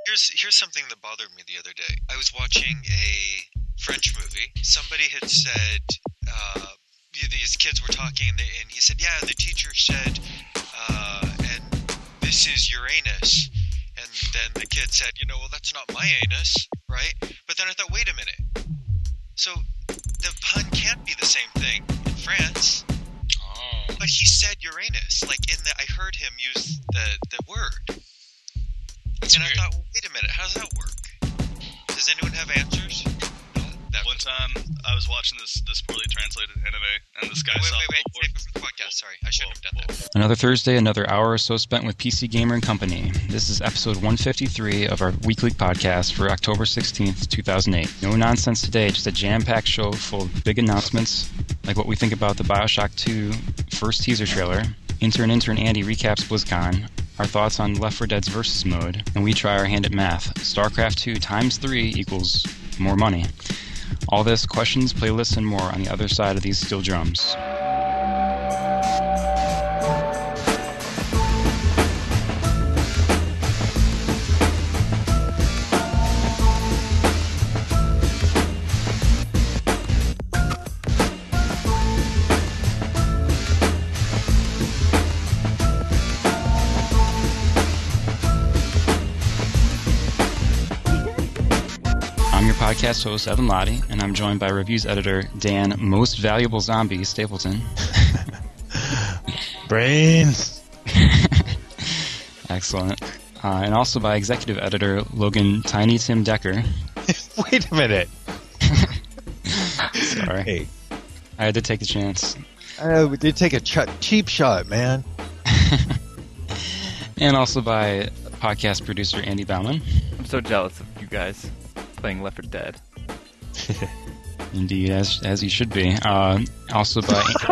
here's something that bothered me the other day. I was watching a French movie. Somebody had said these kids were talking, and he said, "Yeah, the teacher said, and this is Uranus." And then the kid said, "Well, that's not my anus, right?" But then I thought, wait a minute. So the pun can't be the same thing in France. Oh. But he said Uranus. I heard him use the word. That's and weird. I thought, well, wait a minute, how does that work? Does anyone have answers? One time, I was watching this poorly translated anime, and this guy Wait, saw save it for the podcast. Sorry, I shouldn't have done that. Another Thursday, another hour or so spent with PC Gamer and Company. This is episode 153 of our weekly podcast for October 16th, 2008. No nonsense today, just a jam-packed show full of big announcements, like what we think about the Bioshock 2 first teaser trailer. Intern Andy recaps BlizzCon, our thoughts on Left 4 Dead's Versus mode, and we try our hand at math. StarCraft 2 times 3 equals more money. All this, questions, playlists, and more on the other side of these steel drums. Podcast host Evan Lottie, and I'm joined by reviews editor Dan Most Valuable Zombie Stapleton. Brains! Excellent. And also by executive editor Logan Tiny Tim Decker. Wait a minute. Sorry. Hey. I had to take the chance. We did take a cheap shot, man. And also by podcast producer Andy Bauman. I'm so jealous of you guys playing Left 4 Dead. Indeed, as you should be. Also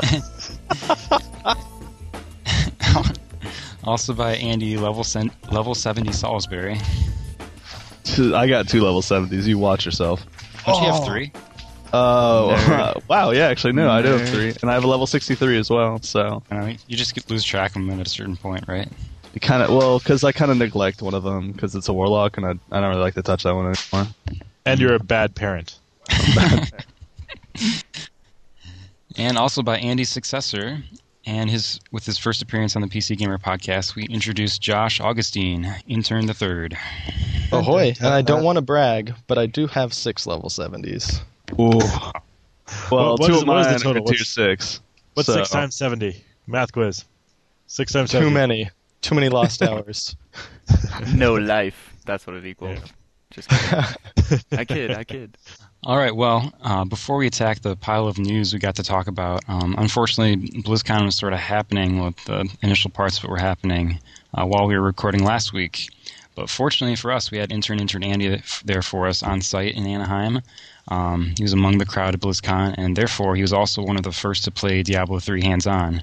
by Andy level 70 Salisbury. I got 2 level 70s. You watch yourself. Don't you have 3? Oh, wow, yeah, actually, no, I do have 3. And I have a level 63 as well, so. You just lose track of them at a certain point, right? Because I kind of neglect one of them, because it's a warlock, and I don't really like to touch that one anymore. And you're a bad parent. And also by Andy's successor, and with his first appearance on the PC Gamer podcast, we introduced Josh Augustine, intern the third. Ahoy! And I don't want to brag, but I do have 6 level 70s. Ooh. Well, what 2 is of mine the total? are tier 6. What's 6 times 70? Math quiz. 6 times 70. Too many lost hours. No life. That's what it equals. Yeah. Just kidding. I kid. All right, well, before we attack the pile of news we got to talk about, unfortunately, BlizzCon was sort of happening with the initial parts of it were happening while we were recording last week. But fortunately for us, we had intern Andy there for us on site in Anaheim. He was among the crowd at BlizzCon, and therefore he was also one of the first to play Diablo 3 hands-on.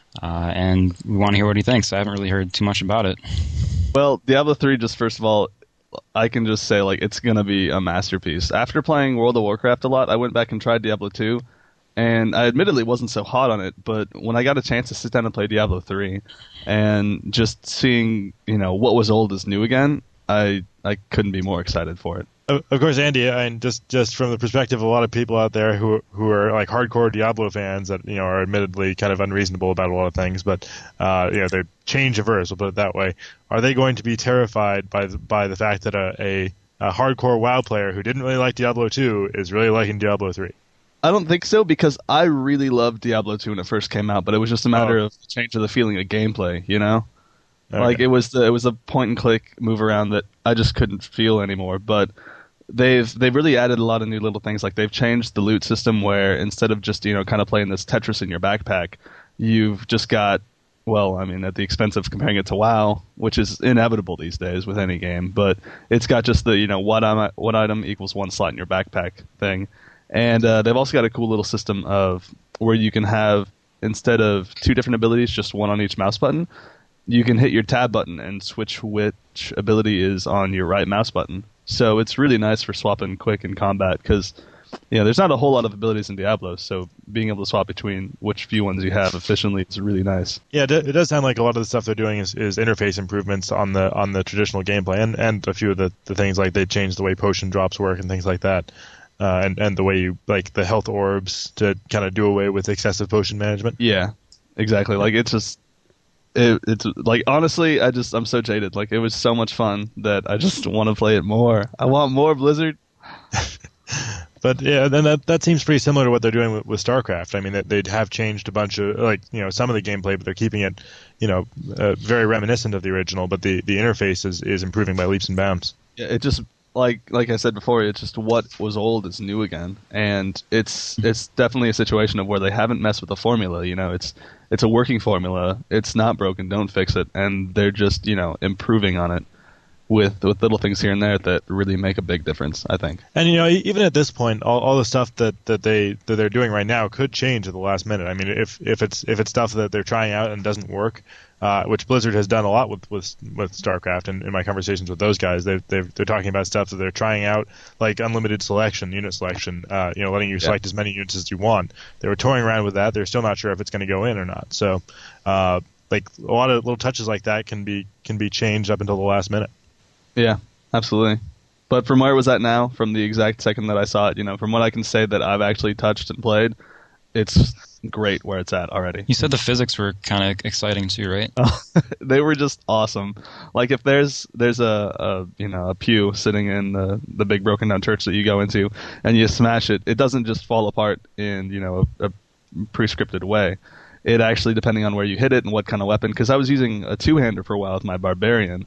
And we want to hear what he thinks. I haven't really heard too much about it. Well, Diablo 3, just first of all, I can just say, it's going to be a masterpiece. After playing World of Warcraft a lot, I went back and tried Diablo 2, and I admittedly wasn't so hot on it, but when I got a chance to sit down and play Diablo 3, and just seeing, what was old is new again, I couldn't be more excited for it. Of course, Andy, and just from the perspective of a lot of people out there who are like hardcore Diablo fans that are admittedly kind of unreasonable about a lot of things, but they change averse. We'll put it that way. Are they going to be terrified by the fact that a hardcore WoW player who didn't really like Diablo 2 is really liking Diablo 3? I don't think so, because I really loved Diablo 2 when it first came out, but it was just a matter of change of the feeling of gameplay, Okay. It was a point and click move around that I just couldn't feel anymore, but they've really added a lot of new little things. Like they've changed the loot system where instead of just kind of playing this Tetris in your backpack, you've just got, at the expense of comparing it to WoW, which is inevitable these days with any game, but it's got just the what item equals 1 slot in your backpack thing. And they've also got a cool little system of where you can have, instead of 2 different abilities, just 1 on each mouse button. You can hit your tab button and switch which ability is on your right mouse button. So it's really nice for swapping quick in combat, because Yeah, there's not a whole lot of abilities in Diablo, so being able to swap between which few ones you have efficiently is really nice. Yeah, it does sound like a lot of the stuff they're doing is interface improvements on the traditional gameplay, and a few of the things like they changed the way potion drops work and things like that, and the way you like the health orbs to kind of do away with excessive potion management. Yeah, exactly. Like it's like honestly, I'm so jaded. Like it was so much fun that I just want to play it more. I want more Blizzard. But yeah, then that seems pretty similar to what they're doing with StarCraft. I mean, they'd have changed a bunch of some of the gameplay, but they're keeping it very reminiscent of the original. But the interface is improving by leaps and bounds. Yeah, it just like I said before, it's just what was old is new again, and it's definitely a situation of where they haven't messed with the formula. It's a working formula. It's not broken. Don't fix it, and they're just improving on it with little things here and there that really make a big difference, I think. And even at this point, all the stuff that they're doing right now could change at the last minute. I mean, if it's stuff that they're trying out and doesn't work, which Blizzard has done a lot with StarCraft, and in my conversations with those guys, they're talking about stuff that they're trying out, like unlimited selection, unit selection, letting you select as many units as you want. They were toying around with that. They're still not sure if it's going to go in or not. So, like a lot of little touches like that can be changed up until the last minute. Yeah, absolutely. But from where it was at now, from the exact second that I saw it, from what I can say that I've actually touched and played, it's great where it's at already. You said the physics were kind of exciting too, right? They were just awesome. Like if there's a pew sitting in the big broken down church that you go into, and you smash it, it doesn't just fall apart in a prescripted way. It actually, depending on where you hit it and what kind of weapon, because I was using a two-hander for a while with my barbarian,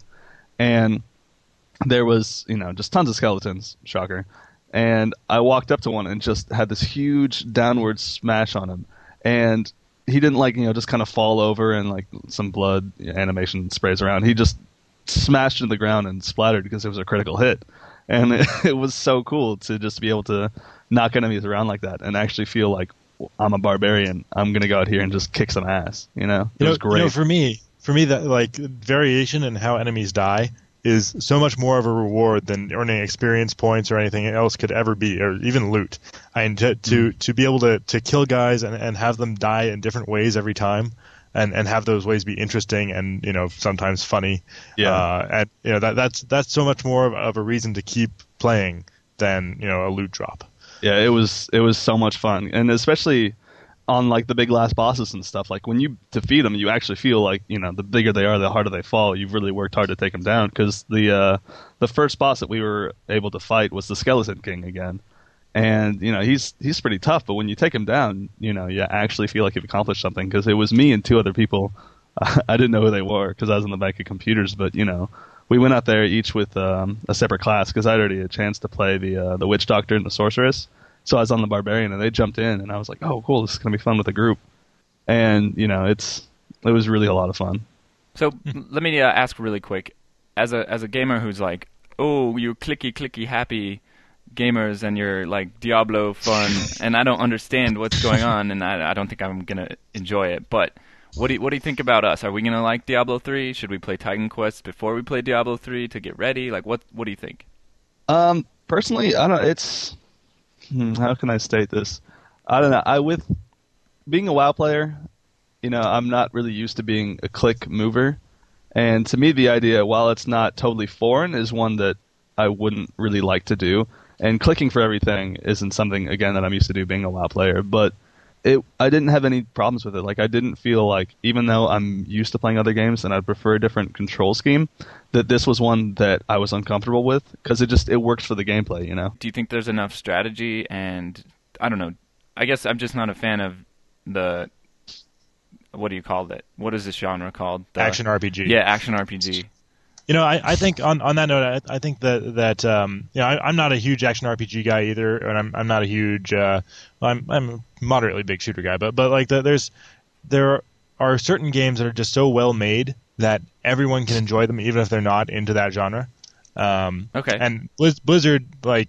and there was, just tons of skeletons, shocker. And I walked up to one and just had this huge downward smash on him. And he didn't just kind of fall over and like some blood animation sprays around. He just smashed into the ground and splattered because it was a critical hit. And it was so cool to just be able to knock enemies around like that and actually feel like I'm a barbarian. I'm going to go out here and just kick some ass, It was great. For me, that like variation in how enemies die is so much more of a reward than earning experience points or anything else could ever be, or even loot. And to be able to kill guys and have them die in different ways every time, and have those ways be interesting and sometimes funny. Yeah. And that's so much more of a reason to keep playing than a loot drop. Yeah, it was so much fun, and especially on like the big last bosses and stuff. Like when you defeat them, you actually feel like the bigger they are, the harder they fall. You've really worked hard to take them down, because the first boss that we were able to fight was the Skeleton King again, and he's pretty tough. But when you take him down, you actually feel like you've accomplished something. Because it was me and two other people. I didn't know who they were because I was in the back of computers, but we went out there each with a separate class, because I already had a chance to play the Witch Doctor and the Sorceress. So I was on the Barbarian, and they jumped in, and I was like, "Oh, cool! This is gonna be fun with a group." And it was really a lot of fun. So let me ask really quick, as a gamer who's like, "Oh, you clicky happy gamers, and you're like Diablo fun," and I don't understand what's going on, and I don't think I'm gonna enjoy it. But what do you think about us? Are we gonna like Diablo 3? Should we play Titan Quest before we play Diablo 3 to get ready? Like, what do you think? Personally, I don't. It's how can I state this? I don't know. With being a WoW player, I'm not really used to being a click mover. And to me, the idea, while it's not totally foreign, is one that I wouldn't really like to do. And clicking for everything isn't something, again, that I'm used to do being a WoW player. But I didn't have any problems with it. Like, I didn't feel like, even though I'm used to playing other games and I prefer a different control scheme, that this was one that I was uncomfortable with, because it works for the gameplay, Do you think there's enough strategy? And I don't know. I guess I'm just not a fan of the, what do you call it? What is this genre called? Action RPG. Yeah, action RPG. I think on that note, I think that I'm not a huge action RPG guy either, and I'm not a huge I'm a moderately big shooter guy, but like there are certain games that are just so well made that everyone can enjoy them even if they're not into that genre. Okay. And Blizzard like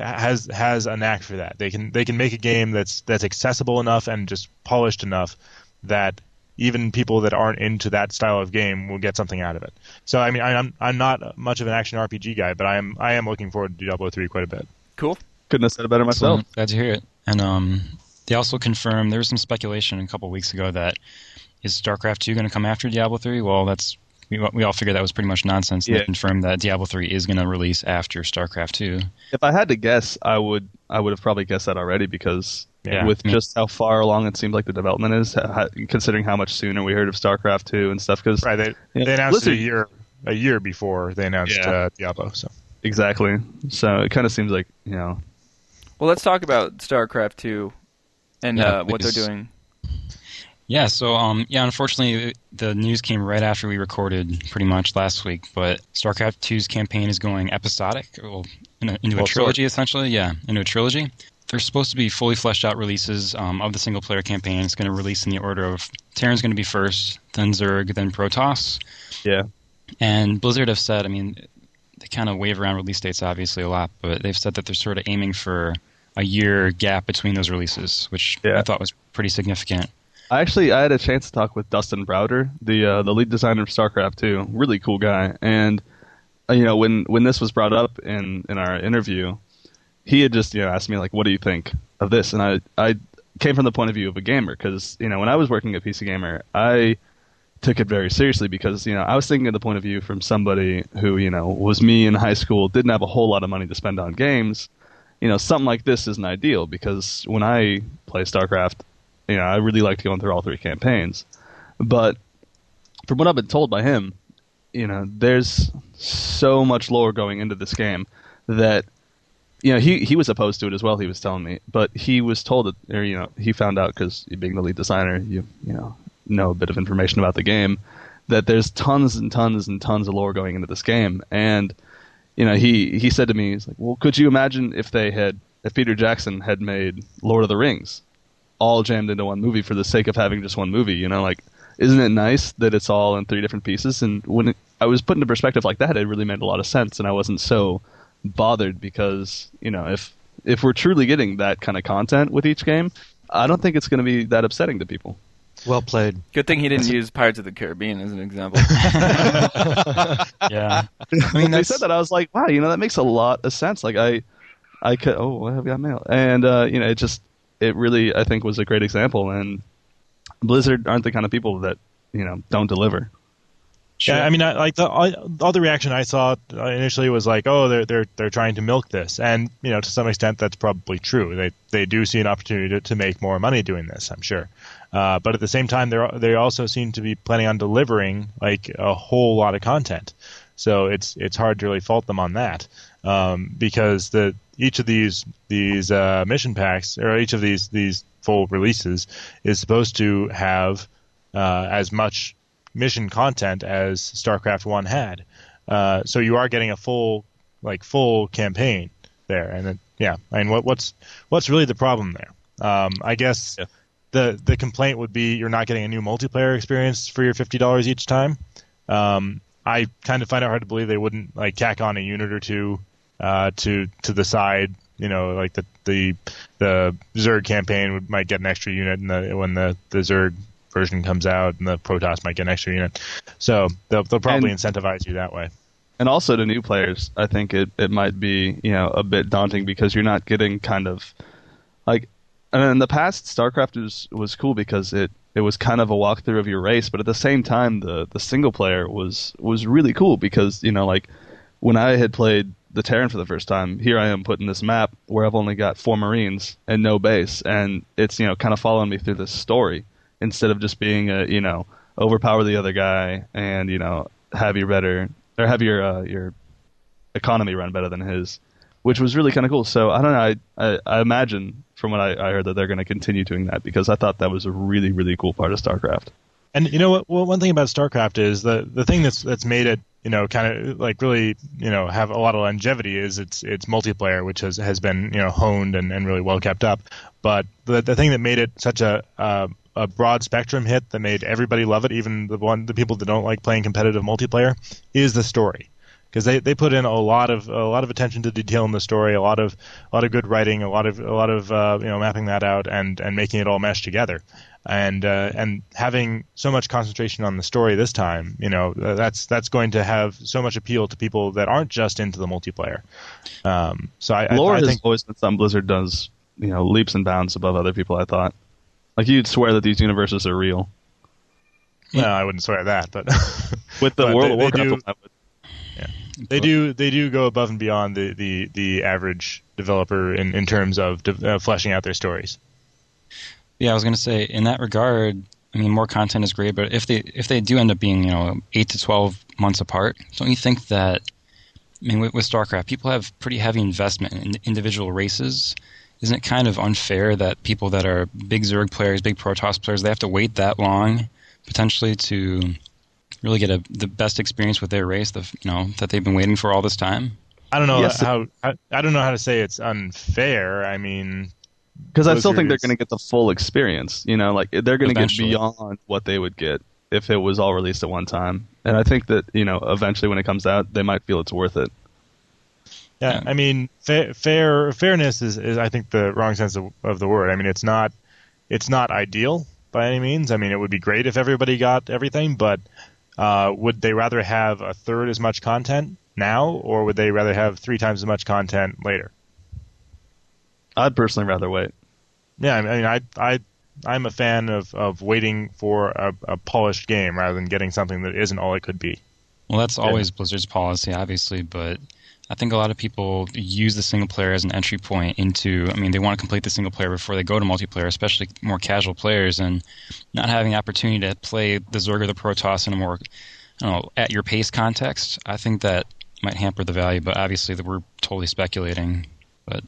has a knack for that. They can make a game that's accessible enough and just polished enough that even people that aren't into that style of game will get something out of it. So I mean, I'm not much of an action RPG guy, but I am looking forward to Diablo 3 quite a bit. Cool. Couldn't have said it better myself. Glad to hear it. And they also confirmed, there was some speculation a couple weeks ago that is StarCraft 2 going to come after Diablo 3? Well, we all figured that was pretty much nonsense. Yeah. They confirmed that Diablo 3 is going to release after StarCraft 2. If I had to guess, I would have probably guessed that already because with just how far along it seems like the development is, considering how much sooner we heard of StarCraft 2 and stuff. Cause, right, they announced it a year before they announced Diablo. So exactly. So it kind of seems like Well, let's talk about StarCraft 2 and what they're doing. Yeah, so unfortunately, the news came right after we recorded, pretty much last week. But StarCraft 2's campaign is going episodic, into a trilogy, essentially. Yeah, into a trilogy. There's supposed to be fully fleshed out releases of the single player campaign. It's going to release in the order of Terran's going to be first, then Zerg, then Protoss. Yeah. And Blizzard have said, they kind of wave around release dates obviously a lot, but they've said that they're sort of aiming for a year gap between those releases, which I thought was pretty significant. I had a chance to talk with Dustin Browder, the lead designer of StarCraft 2. Really cool guy. And when this was brought up in our interview, he had just asked me like, "What do you think of this?" And I came from the point of view of a gamer because when I was working at PC Gamer, I took it very seriously because I was thinking of the point of view from somebody who was me in high school, didn't have a whole lot of money to spend on games. Something like this isn't ideal because when I play StarCraft, I really liked going through all 3 campaigns. But from what I've been told by him, there's so much lore going into this game that he was opposed to it as well. He was telling me, but he was told that, or he found out because being the lead designer, you know a bit of information about the game, that there's tons and tons and tons of lore going into this game. And he said to me, he's like, "Well, could you imagine if Peter Jackson had made Lord of the Rings all jammed into one movie for the sake of having just one movie? Isn't it nice that it's all in 3 different pieces?" And when I was put into perspective like that, it really made a lot of sense, and I wasn't so bothered because if we're truly getting that kind of content with each game, I don't think it's going to be that upsetting to people. Well played. Good thing he didn't use Pirates of the Caribbean as an example. Yeah. They said that, I was like, wow, that makes a lot of sense. Like I could, I've got mail. And, it really, I think, was a great example. And Blizzard aren't the kind of people that, don't deliver. Sure. Yeah, all the reaction I saw initially was like, oh, they're trying to milk this, and to some extent that's probably true. They do see an opportunity to make more money doing this, I'm sure. But at the same time, they also seem to be planning on delivering like a whole lot of content. So it's hard to really fault them on that, because each of these mission packs, or each of these full releases, is supposed to have as much mission content as StarCraft 1 had. So you are getting a full campaign there. And what's really the problem there? I guess the complaint would be you're not getting a new multiplayer experience for your $50 each time. I kind of find it hard to believe they wouldn't tack on a unit or two to the side. Like the Zerg campaign might get an extra unit when the Zerg version comes out, and the Protoss might get an extra unit. So they'll probably incentivize you that way. And also to new players, I think it might be a bit daunting because you're not getting kind of like. And in the past, StarCraft was cool because it was kind of a walkthrough of your race, but at the same time, the single player was really cool because when I had played the Terran for the first time, here I am put in this map where I've only got 4 Marines and no base, and it's kind of following me through this story instead of just being overpower the other guy and have your economy run better than his, which was really kind of cool. So I don't know. I imagine from what I heard that they're going to continue doing that because I thought that was a really, really cool part of StarCraft. And what? Well, one thing about StarCraft is the thing that's made it kind of really have a lot of longevity is its multiplayer, which has been honed and really well kept up. But the thing that made it such a broad spectrum hit that made everybody love it, even the people that don't like playing competitive multiplayer, is the story. Because they put in a lot of attention to detail in the story, a lot of good writing, a lot of mapping that out and making it all mesh together. and having so much concentration on the story this time, that's going to have so much appeal to people that aren't just into the multiplayer. Lore I has think always been something Blizzard does, leaps and bounds above other people. I thought, like, you'd swear that these universes are real. No, I wouldn't swear that, but with the but World of Warcraft, I would. They do go above and beyond the average developer in terms of fleshing out their stories. Yeah, I was going to say, in that regard, I mean, more content is great, but if they do end up being 8 to 12 months apart, don't you think that, I mean, with StarCraft, people have pretty heavy investment in individual races. Isn't it kind of unfair that people that are big Zerg players, big Protoss players, they have to wait that long potentially to really get the best experience with their race that they've been waiting for all this time? I don't know I don't know how to say it's unfair. I mean, because I still think they're going to get the full experience. Like, they're going to get Eventually. beyond what they would get if it was all released at one time. And I think that eventually when it comes out, they might feel it's worth it. Yeah, I mean, fairness is I think the wrong sense of the word. I mean, it's not ideal by any means. I mean, it would be great if everybody got everything, but would they rather have a third as much content now, or would they rather have 3 times as much content later? I'd personally rather wait. Yeah, I mean, I'm a fan of waiting for a polished game rather than getting something that isn't all it could be. Well, that's always Blizzard's policy, obviously, but I think a lot of people use the single player as an entry point into, I mean, they want to complete the single player before they go to multiplayer, especially more casual players, and not having the opportunity to play the Zerg or the Protoss in a more, at your pace context, I think that might hamper the value, but obviously that we're totally speculating. But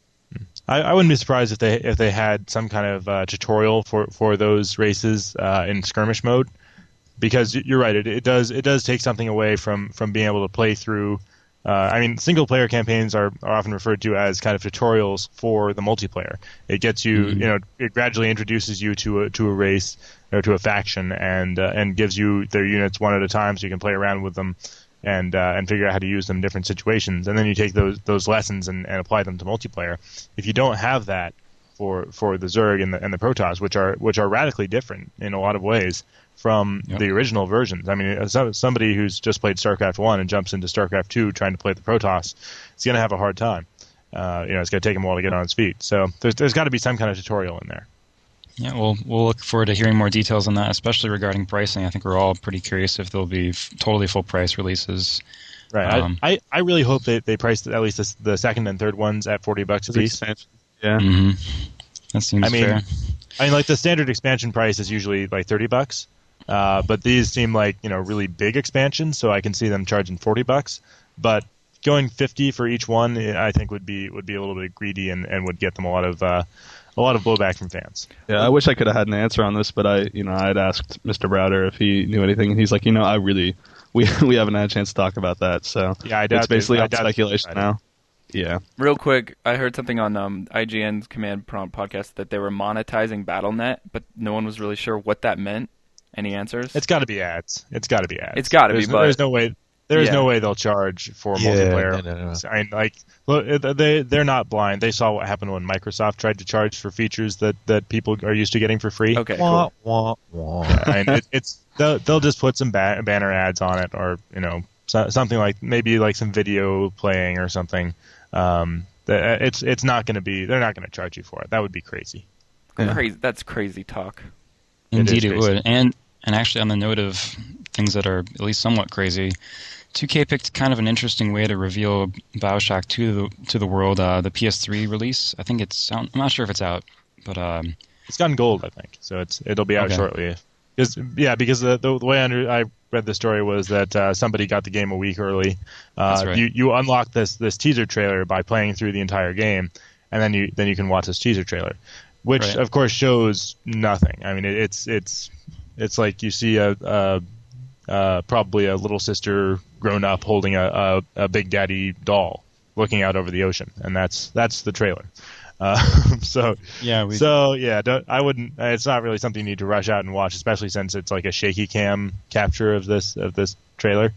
I wouldn't be surprised if they had some kind of tutorial for those races in skirmish mode, because you're right, it does take something away from being able to play through. I mean, single player campaigns are often referred to as kind of tutorials for the multiplayer. It gets you, it gradually introduces you to a race or to a faction, and gives you their units one at a time, so you can play around with them and figure out how to use them in different situations. And then you take those lessons and apply them to multiplayer. If you don't have that for the Zerg and the Protoss, which are radically different in a lot of ways from the original versions. I mean, somebody who's just played StarCraft 1 and jumps into StarCraft 2 trying to play the Protoss is going to have a hard time. It's going to take him a while to get on his feet. So there's got to be some kind of tutorial in there. yeah, we'll look forward to hearing more details on that, especially regarding pricing. I think we're all pretty curious if there'll be totally full price releases. Right. I really hope they priced at least the second and third ones at $40 a piece. Yeah. Mm-hmm. That seems fair. I mean, like, the standard expansion price is usually like $30. But these seem like really big expansions, so I can see them charging $40. But going $50 for each one, I think would be a little bit greedy and would get them a lot of blowback from fans. Yeah, I wish I could have had an answer on this, but I'd asked Mr. Browder if he knew anything, and he's like, we haven't had a chance to talk about that, so yeah, I doubt it's basically I all doubt speculation now. Yeah. Real quick, I heard something on IGN's Command Prompt podcast that they were monetizing Battle.net, but no one was really sure what that meant. Any answers? It's got to be ads. It's got to be ads. It's got to be, but there's no way. There's no way they'll charge for multiplayer. No. I mean, like, look, they're not blind. They saw what happened when Microsoft tried to charge for features that people are used to getting for free. Okay, cool. I mean, they'll just put some banner ads on it, or something like maybe like some video playing or something. It's not going to be. They're not going to charge you for it. That would be crazy. Yeah. Crazy. That's crazy talk. Indeed, it crazy. would. And actually, on the note of things that are at least somewhat crazy, 2K picked kind of an interesting way to reveal BioShock 2 to the world. The PS3 release. I think it's. I'm not sure if it's out, but it's gotten gold, I think. So it'll be out shortly. Because the way I read the story was that somebody got the game a week early. That's right. You unlock this teaser trailer by playing through the entire game, and then you can watch this teaser trailer, which of course shows nothing. I mean, it's like you see probably a little sister grown up holding a Big Daddy doll looking out over the ocean, and that's the trailer. I wouldn't. It's not really something you need to rush out and watch, especially since it's like a shaky cam capture of this trailer.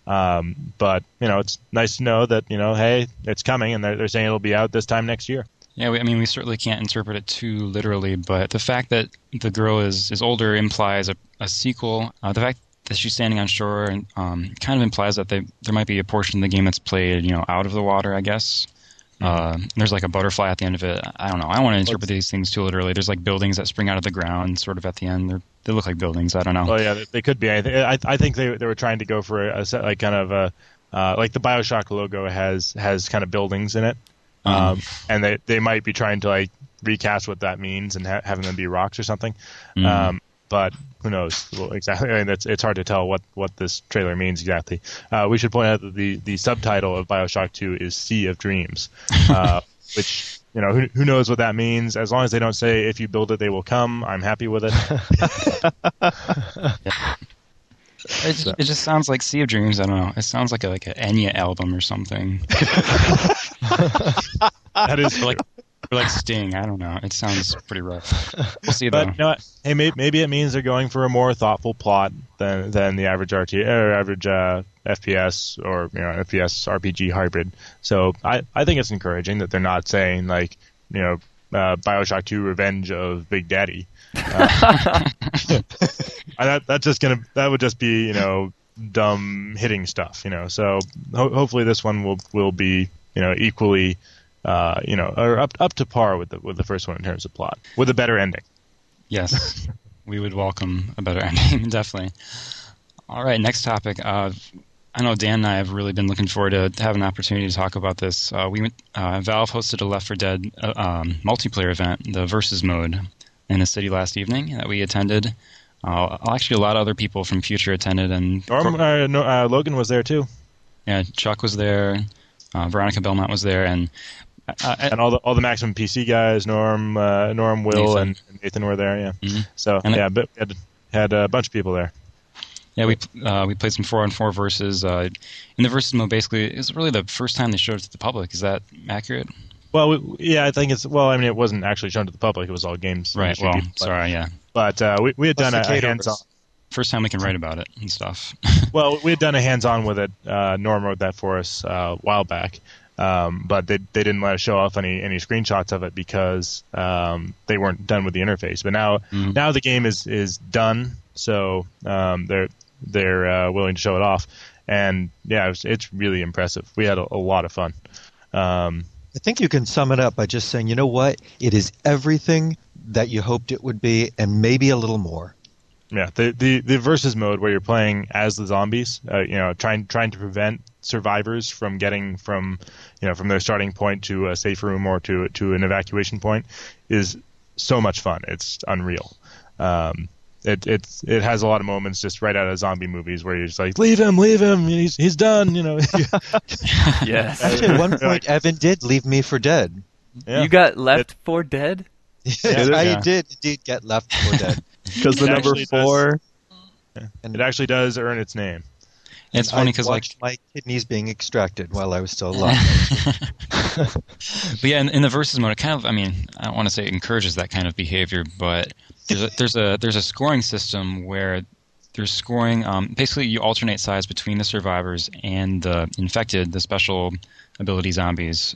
But it's nice to know that hey, it's coming, and they're saying it'll be out this time next year. Yeah, we certainly can't interpret it too literally, but the fact that the girl is older implies a sequel. The fact that she's standing on shore and kind of implies that there might be a portion of the game that's played, out of the water, I guess. There's like a butterfly at the end of it. I don't know. I don't want to interpret these things too literally. There's like buildings that spring out of the ground sort of at the end. They look like buildings. I don't know. Well, yeah, they could be. I think they were trying to go for a set, like kind of a like the BioShock logo has kind of buildings in it. And they might be trying to like recast what that means and having them be rocks or something. But who knows? Well, exactly. I mean, it's hard to tell what this trailer means exactly. We should point out that the subtitle of BioShock 2 is Sea of Dreams, which who knows what that means. As long as they don't say if you build it they will come, I'm happy with it. It just sounds like Sea of Dreams. I don't know. It sounds like an Enya album or something. That is or like Sting. I don't know. It sounds pretty rough. We'll see though. But hey, maybe it means they're going for a more thoughtful plot than the average FPS or FPS RPG hybrid. So I think it's encouraging that they're not saying like BioShock 2 Revenge of Big Daddy. That would just be dumb hitting stuff. So hopefully this one will be equally or up to par with the first one in terms of plot, with a better ending. Yes, we would welcome a better ending, definitely. All right, next topic. I know Dan and I have really been looking forward to having an opportunity to talk about this. Valve hosted a Left 4 Dead multiplayer event, the Versus mode, in the city last evening that we attended. Actually, a lot of other people from Future attended, and Logan was there too. Yeah, Chuck was there. Veronica Belmont was there, and all the Maximum PC guys, Norm, Will, Nathan. And Nathan were there. Yeah. Mm-hmm. So but we had a bunch of people there. Yeah, we played some 4-on-4 versus. In the versus mode, basically, it's really the first time they showed it to the public. Is that accurate? Well, I think it's. Well, I mean, it wasn't actually shown to the public. It was all games. Right. Well, sorry. Yeah. But we had done a hands-on. First time we can write about it and stuff. Well, we had done a hands-on with it. Norm wrote that for us a while back. But they didn't let us show off any screenshots of it because they weren't done with the interface. But now the game is done, so they're willing to show it off. And yeah, it's really impressive. We had a lot of fun. I think you can sum it up by just saying, you know what? It is everything that you hoped it would be, and maybe a little more. Yeah, the versus mode where you're playing as the zombies, trying to prevent survivors from getting from their starting point to a safe room or to an evacuation point is so much fun. It's unreal. It has a lot of moments just right out of zombie movies where you're just like, leave him, he's done. Yes. Actually, at one point, Evan did leave me for dead. Yeah. You got left for dead? Yes, I did indeed get left for dead. Because the number 4. And it actually does earn its name. It's funny because my kidneys being extracted while I was still alive. But yeah, in the versus mode, it kind of, I don't want to say it encourages that kind of behavior, but there's a scoring system where there's scoring. Basically, you alternate sides between the survivors and the infected, the special ability zombies.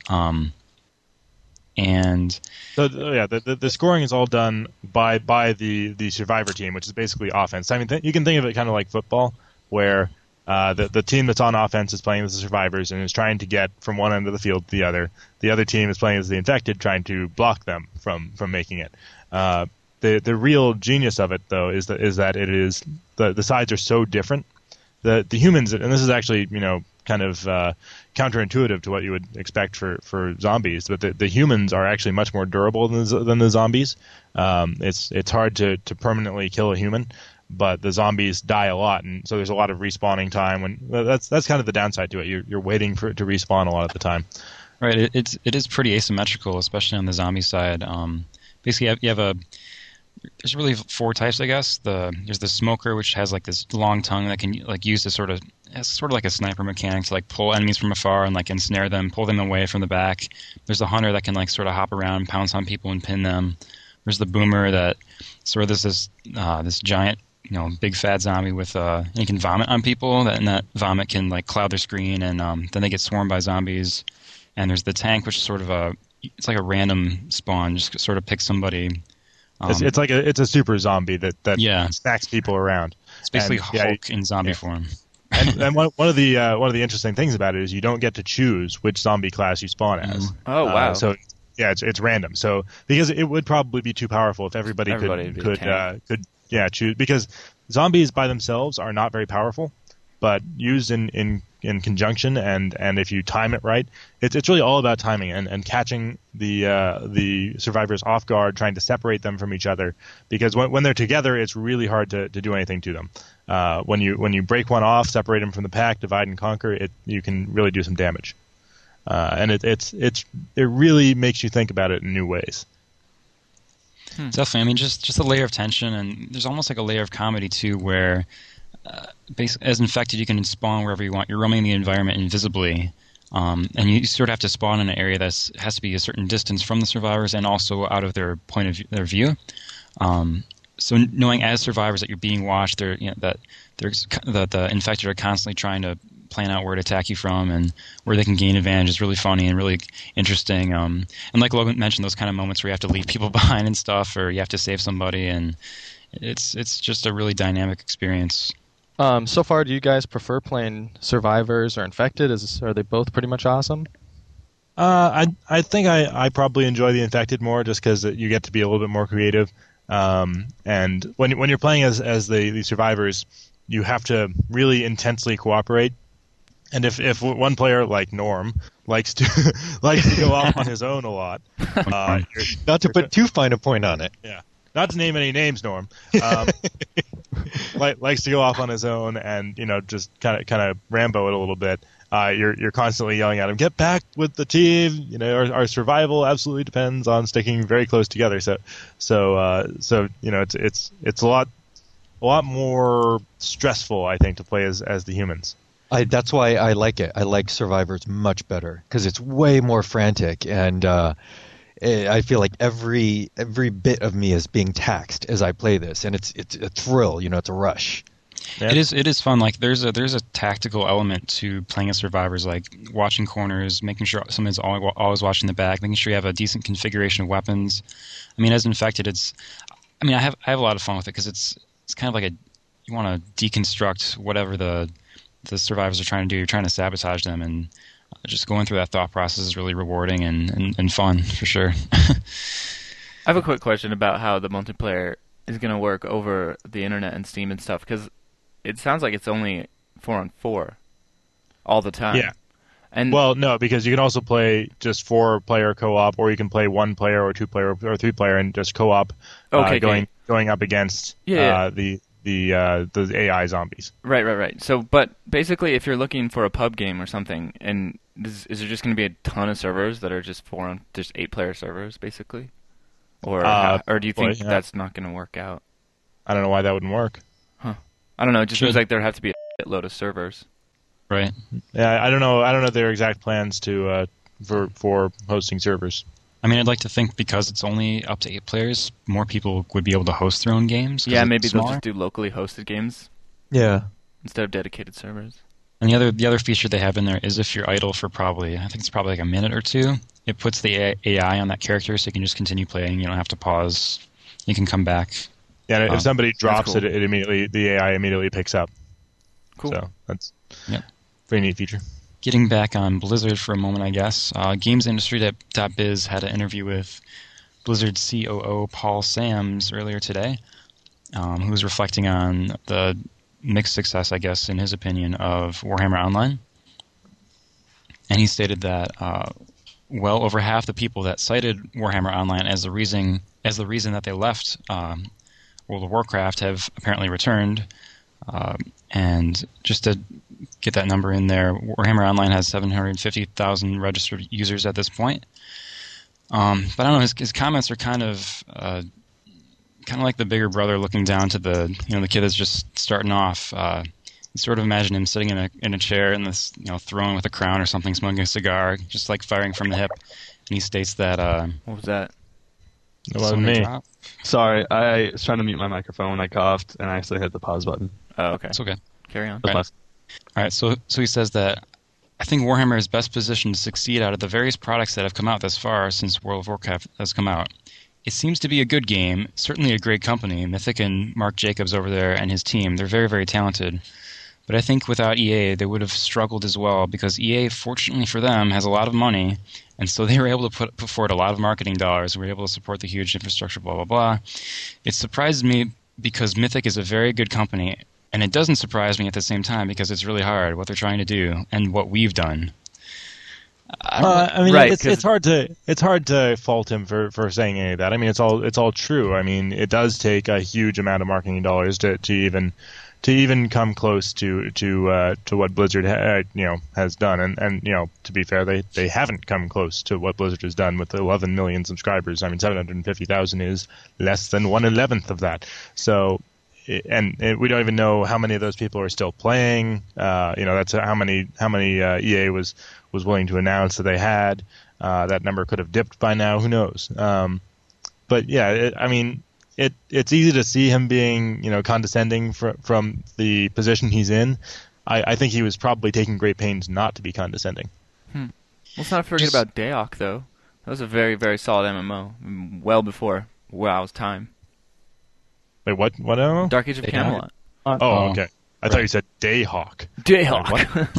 And so the scoring is all done by the survivor team, which is basically offense. I mean, you can think of it kind of like football, where the team that's on offense is playing as the survivors and is trying to get from one end of the field to the other. The other team is playing as the infected, trying to block them from making it. The real genius of it, though, is that it is the sides are so different. The humans, and this is actually kind of counterintuitive to what you would expect for zombies, but the humans are actually much more durable than the zombies. It's hard to permanently kill a human, but the zombies die a lot, and so there's a lot of respawning time. That's kind of the downside to it. You're waiting for it to respawn a lot of the time. Right. It is pretty asymmetrical, especially on the zombie side. Basically, you have there's really 4 types, I guess. There's the smoker, which has like this long tongue that can use to sort of like a sniper mechanic to like pull enemies from afar and like ensnare them, pull them away from the back. There's the hunter that can like sort of hop around, pounce on people, and pin them. There's the boomer that sort of this giant big fat zombie with he can vomit on people, and that vomit can like cloud their screen, and then they get swarmed by zombies. And there's the tank, which is sort of it's like a random spawn. Just sort of pick somebody. It's a super zombie that Yeah. stacks people around. It's basically And, yeah, Hulk in zombie form. And one of the interesting things about it is you don't get to choose which zombie class you spawn as. Oh, wow. So yeah, it's random. So because it would probably be too powerful if everybody Everybody would be could choose, because zombies by themselves are not very powerful, but used in conjunction and if you time it right, it's really all about timing and catching the survivors off guard, trying to separate them from each other, because when they're together, it's really hard to do anything to them. When you break one off, separate them from the pack, divide and conquer, you can really do some damage. And it really makes you think about it in new ways. Definitely. I mean, just a layer of tension, and there's almost like a layer of comedy too, where basically, as infected, you can spawn wherever you want. You're roaming the environment invisibly, and you sort of have to spawn in an area that has to be a certain distance from the survivors and also out of their point of their view. So knowing as survivors that you're being watched, that the infected are constantly trying to plan out where to attack you from and where they can gain advantage is really funny and really interesting. And like Logan mentioned, those kind of moments where you have to leave people behind and stuff, or you have to save somebody, and it's just a really dynamic experience. So far, do you guys prefer playing Survivors or Infected? Are they both pretty much awesome? I think I probably enjoy the Infected more, just because you get to be a little bit more creative. And when you're playing as the survivors, you have to really intensely cooperate. And if one player like Norm likes to go off on his own a lot, Not to put too fine a point on it. yeah, not to name any names, Norm, likes to go off on his own and just kind of Rambo it a little bit. You're constantly yelling at him, "Get back with the team!" Our survival absolutely depends on sticking very close together. It's a lot more stressful, I think, to play as the humans. That's why I like it. I like Survivors much better because it's way more frantic, and I feel like every bit of me is being taxed as I play this, and it's a thrill. It's a rush. Yeah. It is fun. Like there's a tactical element to playing as survivors, like watching corners, making sure someone's always watching the back, making sure you have a decent configuration of weapons. I mean, as Infected, I have a lot of fun with it because it's kind of like you want to deconstruct whatever the survivors are trying to do. You're trying to sabotage them, and just going through that thought process is really rewarding and fun for sure. I have a quick question about how the multiplayer is going to work over the internet and Steam and stuff, because it sounds like it's only 4-on-4 all the time. Yeah. And Well, no, because you can also play just 4-player co-op, or you can play 1-player or 2-player or 3-player and just co-op, going up against the AI zombies. Right. So, but basically, if you're looking for a pub game or something, and is there just going to be a ton of servers that are just 8-player servers, basically? Or do you think that's not going to work out? I don't know why that wouldn't work. I don't know. It just seems like there have to be a load of servers. Right. Yeah, I don't know their exact plans to for hosting servers. I mean, I'd like to think because it's only up to 8 players, more people would be able to host their own games. Yeah, maybe they'll just do locally hosted games. Yeah. Instead of dedicated servers. And the other feature they have in there is if you're idle for I think it's probably like a minute or two, it puts the AI on that character so you can just continue playing. You don't have to pause. You can come back. Yeah, and if somebody drops cool. the AI immediately picks up. Cool. So that's Yep. pretty neat feature. Getting back on Blizzard for a moment, I guess. GamesIndustry.biz had an interview with Blizzard COO Paul Sams earlier today, who was reflecting on the mixed success, I guess, in his opinion, of Warhammer Online. And he stated that well over half the people that cited Warhammer Online as the reason that they left World of Warcraft have apparently returned. And just to get that number in there, Warhammer Online has 750,000 registered users at this point. But I don't know, his comments are kind of like the bigger brother looking down to the kid that's just starting off. You sort of imagine him sitting in a chair in this throne with a crown or something, smoking a cigar, just like firing from the hip. And he states that what was that? It wasn't me. Sorry, I was trying to mute my microphone when I coughed, and I accidentally hit the pause button. Oh, okay. It's okay. Carry on. Right. All right, so he says that I think Warhammer is best positioned to succeed out of the various products that have come out thus far since World of Warcraft has come out. It seems to be a good game, certainly a great company. Mythic and Mark Jacobs over there and his team, they're very, very talented. But I think without EA, they would have struggled as well, because EA, fortunately for them, has a lot of money, and so they were able to put forward a lot of marketing dollars. We were able to support the huge infrastructure, blah, blah, blah. It surprises me because Mythic is a very good company, and it doesn't surprise me at the same time because it's really hard what they're trying to do and what we've done. I mean, Right, it's hard to fault him for saying any of that. I mean, it's all true. I mean, it does take a huge amount of marketing dollars to even come close to what Blizzard has done, and to be fair, they haven't come close to what Blizzard has done with 11 million subscribers. I mean, 750,000 is less than 1/11 of that. So. And we don't even know how many of those people are still playing. That's how many EA was willing to announce that they had. That number could have dipped by now. Who knows? But yeah, it's easy to see him being condescending from the position he's in. I think he was probably taking great pains not to be condescending. Let's not forget about Daok, though. That was a very, very solid MMO, well before WoW's time. Wait, what MMO? Dark Age of Camelot. Oh, okay. I thought you said Dayhawk. Dayhawk.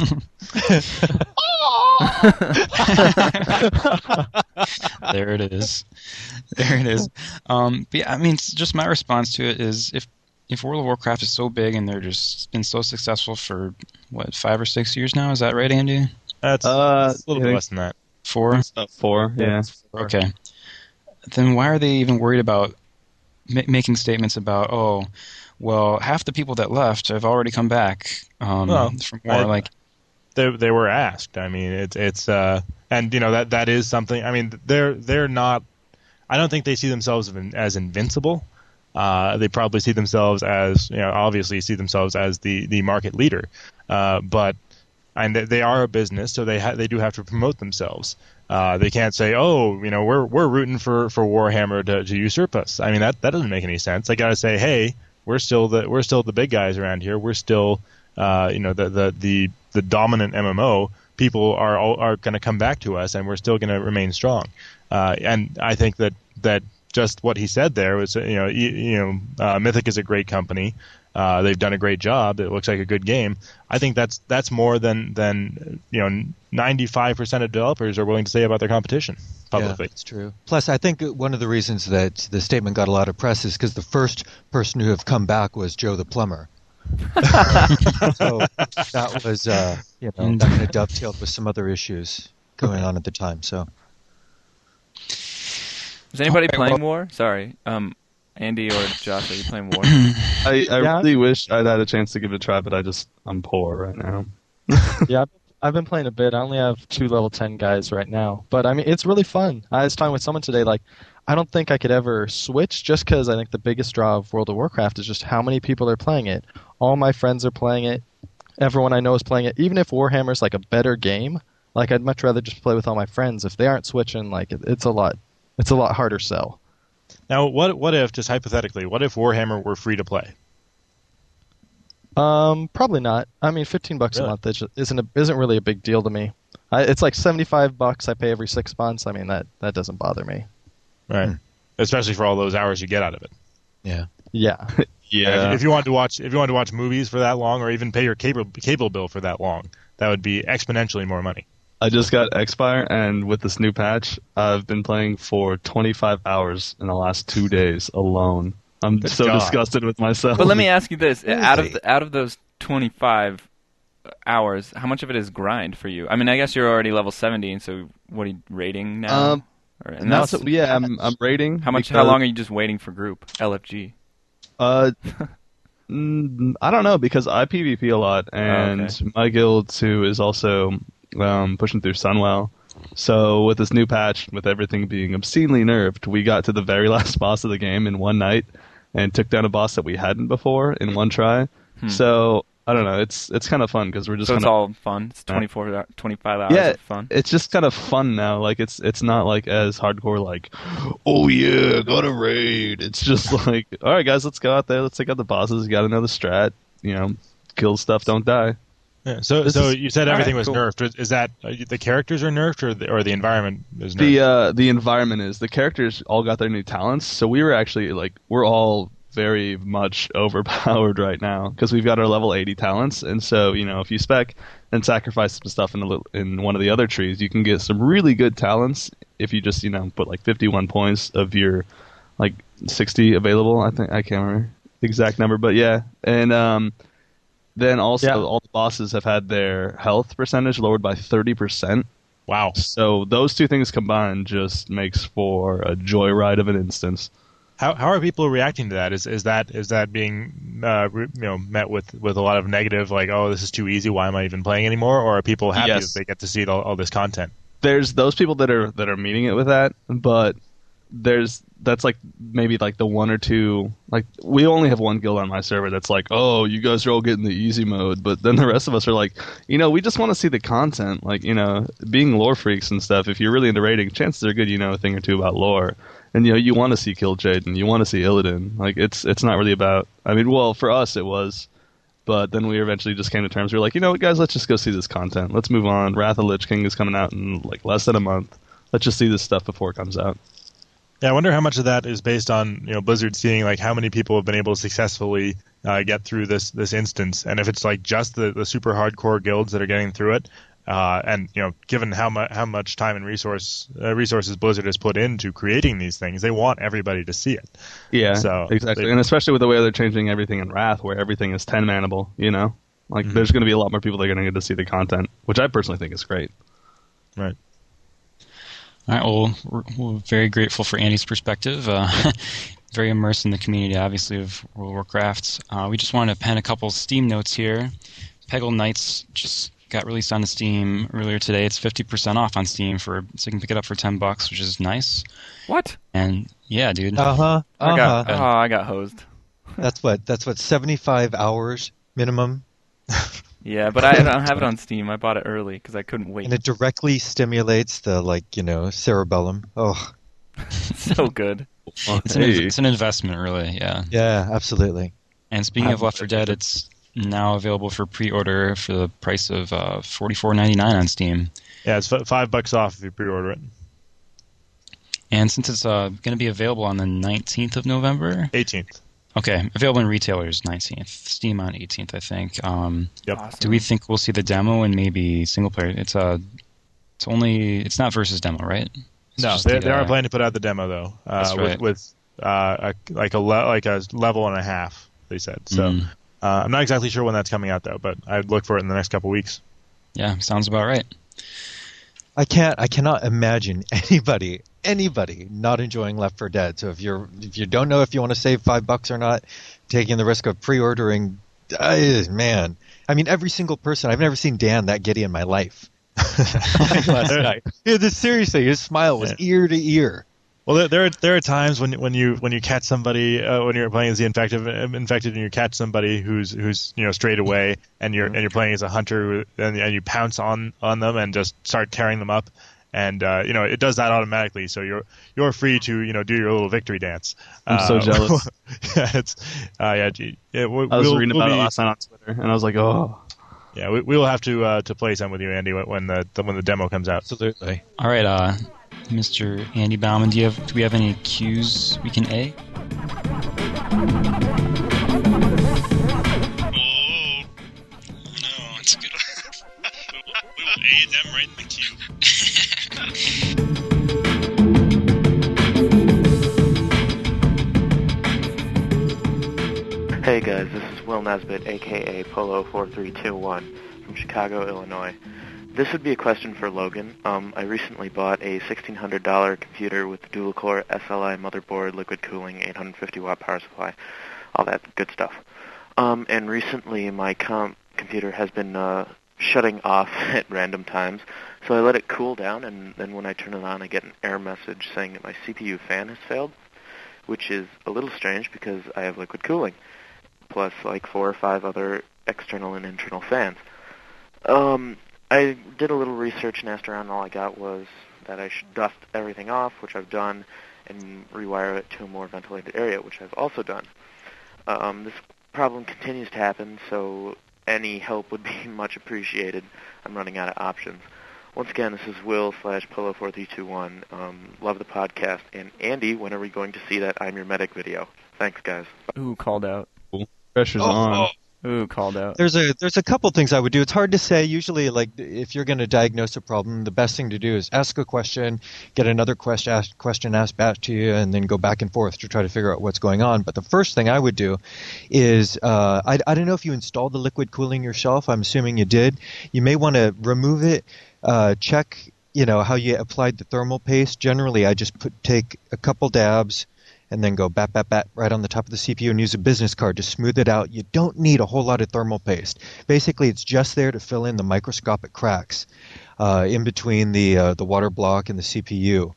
There it is. But yeah, I mean, just my response to it is if World of Warcraft is so big and they're just been so successful for, 5 or 6 years now? Is that right, Andy? That's a little bit less than that. 4? 4, yeah. Okay. Then why are they even worried about making statements about, half the people that left have already come back from war? They were asked. I mean, it's and that is something. I mean, they're not. I don't think they see themselves as invincible. They probably see themselves as obviously see themselves as the market leader, but they are a business, so they do have to promote themselves. They can't say, we're rooting for Warhammer to usurp us. I mean, that doesn't make any sense. They got to say, hey, we're still the big guys around here. We're still the dominant MMO. People are going to come back to us, and we're still going to remain strong. And I think that just what he said there was, Mythic is a great company. They've done a great job. It looks like a good game. I think that's more than 95% of developers are willing to say about their competition publicly. Yeah, that's true. Plus, I think one of the reasons that the statement got a lot of press is because the first person who have come back was Joe the Plumber. So that was that kind of dovetailed with some other issues going on at the time. So, is anybody playing War? Sorry. Andy or Josh, are you playing War? I really wish I'd had a chance to give it a try, but I'm poor right now. Yeah, I've been playing a bit. I only have 2 level 10 guys right now. But, I mean, it's really fun. I was talking with someone today, I don't think I could ever switch just because I think the biggest draw of World of Warcraft is just how many people are playing it. All my friends are playing it. Everyone I know is playing it. Even if Warhammer's, a better game, I'd much rather just play with all my friends. If they aren't switching, it's a lot harder sell. Now, what if, just hypothetically, what if Warhammer were free to play? Probably not. I mean, $15 a month isn't really a big deal to me. It's like $75 I pay every 6 months. I mean, that doesn't bother me. Right. Especially for all those hours you get out of it. Yeah. Yeah. Yeah. If you wanted to watch movies for that long, or even pay your cable bill for that long, that would be exponentially more money. I just got Xfire, and with this new patch, I've been playing for 25 hours in the last 2 days alone. I'm disgusted with myself. But let me ask you this: out of those 25 hours, how much of it is grind for you? I mean, I guess you're already level 70, and so what are you rating now? I'm rating. How long are you just waiting for group LFG? I don't know, because I PvP a lot, and my guild too is also pushing through Sunwell. So with this new patch, with everything being obscenely nerfed, we got to the very last boss of the game in one night and took down a boss that we hadn't before in one try. So I don't know. It's kind of fun because we're just. So it's all fun. It's 25 hours of fun. It's just kind of fun now. It's not as hardcore oh yeah, got a raid. It's just all right, guys, let's go out there. Let's take out the bosses. You got to know the strat. Kill stuff, don't die. Yeah, so you said everything was cool. nerfed. Is that the characters are nerfed, or the environment is nerfed? The environment is. The characters all got their new talents, so we were actually we're all very much overpowered right now because we've got our level 80 talents, and so if you spec and sacrifice some stuff in one of the other trees, you can get some really good talents if you just put 51 points of your 60 available. I think I can't remember the exact number, but yeah, and then also all the bosses have had their health percentage lowered by 30%. Wow! So those two things combined just makes for a joyride of an instance. How are people reacting to that? Is that being met with a lot of negative, like, oh, this is too easy, why am I even playing anymore? Or are people happy that they get to see all this content? There's those people that are meeting it with that, but that's maybe the one or two. We only have one guild on my server that's oh, you guys are all getting the easy mode, but then the rest of us are we just want to see the content. Being lore freaks and stuff, if you're really into raiding, chances are good a thing or two about lore. And you want to see Kil'jaeden, and you want to see Illidan. It's not really about. I mean, well, for us it was, but then we eventually just came to terms. We were like, you know what, guys, let's just go see this content. Let's move on. Wrath of Lich King is coming out in less than a month. Let's just see this stuff before it comes out. Yeah, I wonder how much of that is based on Blizzard seeing how many people have been able to successfully get through this instance, and if it's just the super hardcore guilds that are getting through it. And given how much time and resources Blizzard has put into creating these things, they want everybody to see it. Yeah, so exactly, and especially with the way they're changing everything in Wrath, where everything is 10-manable. There's going to be a lot more people that are going to get to see the content, which I personally think is great. Right. All right. Well, we're very grateful for Andy's perspective. Very immersed in the community, obviously, of World of Warcraft. We just wanted to pen a couple Steam notes here. Peggle Knights just got released on Steam earlier today. It's 50% off on Steam so you can pick it up for $10, which is nice. What? And yeah, dude. I got hosed. That's what 75 hours minimum. Yeah, but I don't have it on Steam. I bought it early because I couldn't wait. And it directly stimulates the cerebellum. Oh, so good. It's an investment, really. Yeah. Yeah, absolutely. And speaking of Left 4 Dead, it's now available for pre-order for the price of $44.99 on Steam. Yeah, it's $5 off if you pre-order it. And since it's going to be available on the 19th of November? 18th. Okay, available in retailers 19th, Steam on 18th, I think. Yep. Awesome. Do we think we'll see the demo and maybe single player? It's not versus demo, right? No, they are planning to put out the demo though. Right. with a level and a half. They said so. I'm not exactly sure when that's coming out though, but I'd look for it in the next couple weeks. Yeah, sounds about right. I cannot imagine anybody not enjoying Left 4 Dead. So if you don't know if you want to save $5 or not, taking the risk of pre-ordering, man. I mean, every single person. I've never seen Dan that giddy in my life. Last night. Seriously, his smile was ear to ear. Well, there are times when you catch somebody when you're playing as the infected and you catch somebody who's strayed away and you're playing as a hunter and you pounce on them and just start tearing them up and it does that automatically, so you're free to do your little victory dance. I'm so jealous. I was reading about it last night on Twitter and I was like, oh. Yeah, we will have to play some with you, Andy, when the demo comes out. Absolutely. All right, Mr. Andy Bauman, do we have any cues we can A? Oh, no, it's good. We will A them right in the queue. Hey guys, this is Will Nesbitt, aka Polo4321 from Chicago, Illinois. This would be a question for Logan. I recently bought a $1,600 computer with dual-core SLI motherboard, liquid cooling, 850-watt power supply, all that good stuff. And recently my computer has been shutting off at random times, so I let it cool down, and then when I turn it on, I get an error message saying that my CPU fan has failed, which is a little strange because I have liquid cooling, plus 4 or 5 other external and internal fans. I did a little research and asked around, and all I got was that I should dust everything off, which I've done, and rewire it to a more ventilated area, which I've also done. This problem continues to happen, so any help would be much appreciated. I'm running out of options. Once again, this is Will/Polo4321. Love the podcast. And Andy, when are we going to see that I'm Your Medic video? Thanks, guys. Ooh, called out. Pressure's on. Ooh, called out. There's a couple things I would do. It's hard to say. Usually, like if you're going to diagnose a problem, the best thing to do is ask a question, get another question asked back to you, and then go back and forth to try to figure out what's going on. But the first thing I would do is I don't know if you installed the liquid cooling yourself. I'm assuming you did. You may want to remove it. Check how you applied the thermal paste. Generally, I just take a couple dabs and then go bat right on the top of the CPU and use a business card to smooth it out. You don't need a whole lot of thermal paste. Basically, it's just there to fill in the microscopic cracks in between the water block and the CPU.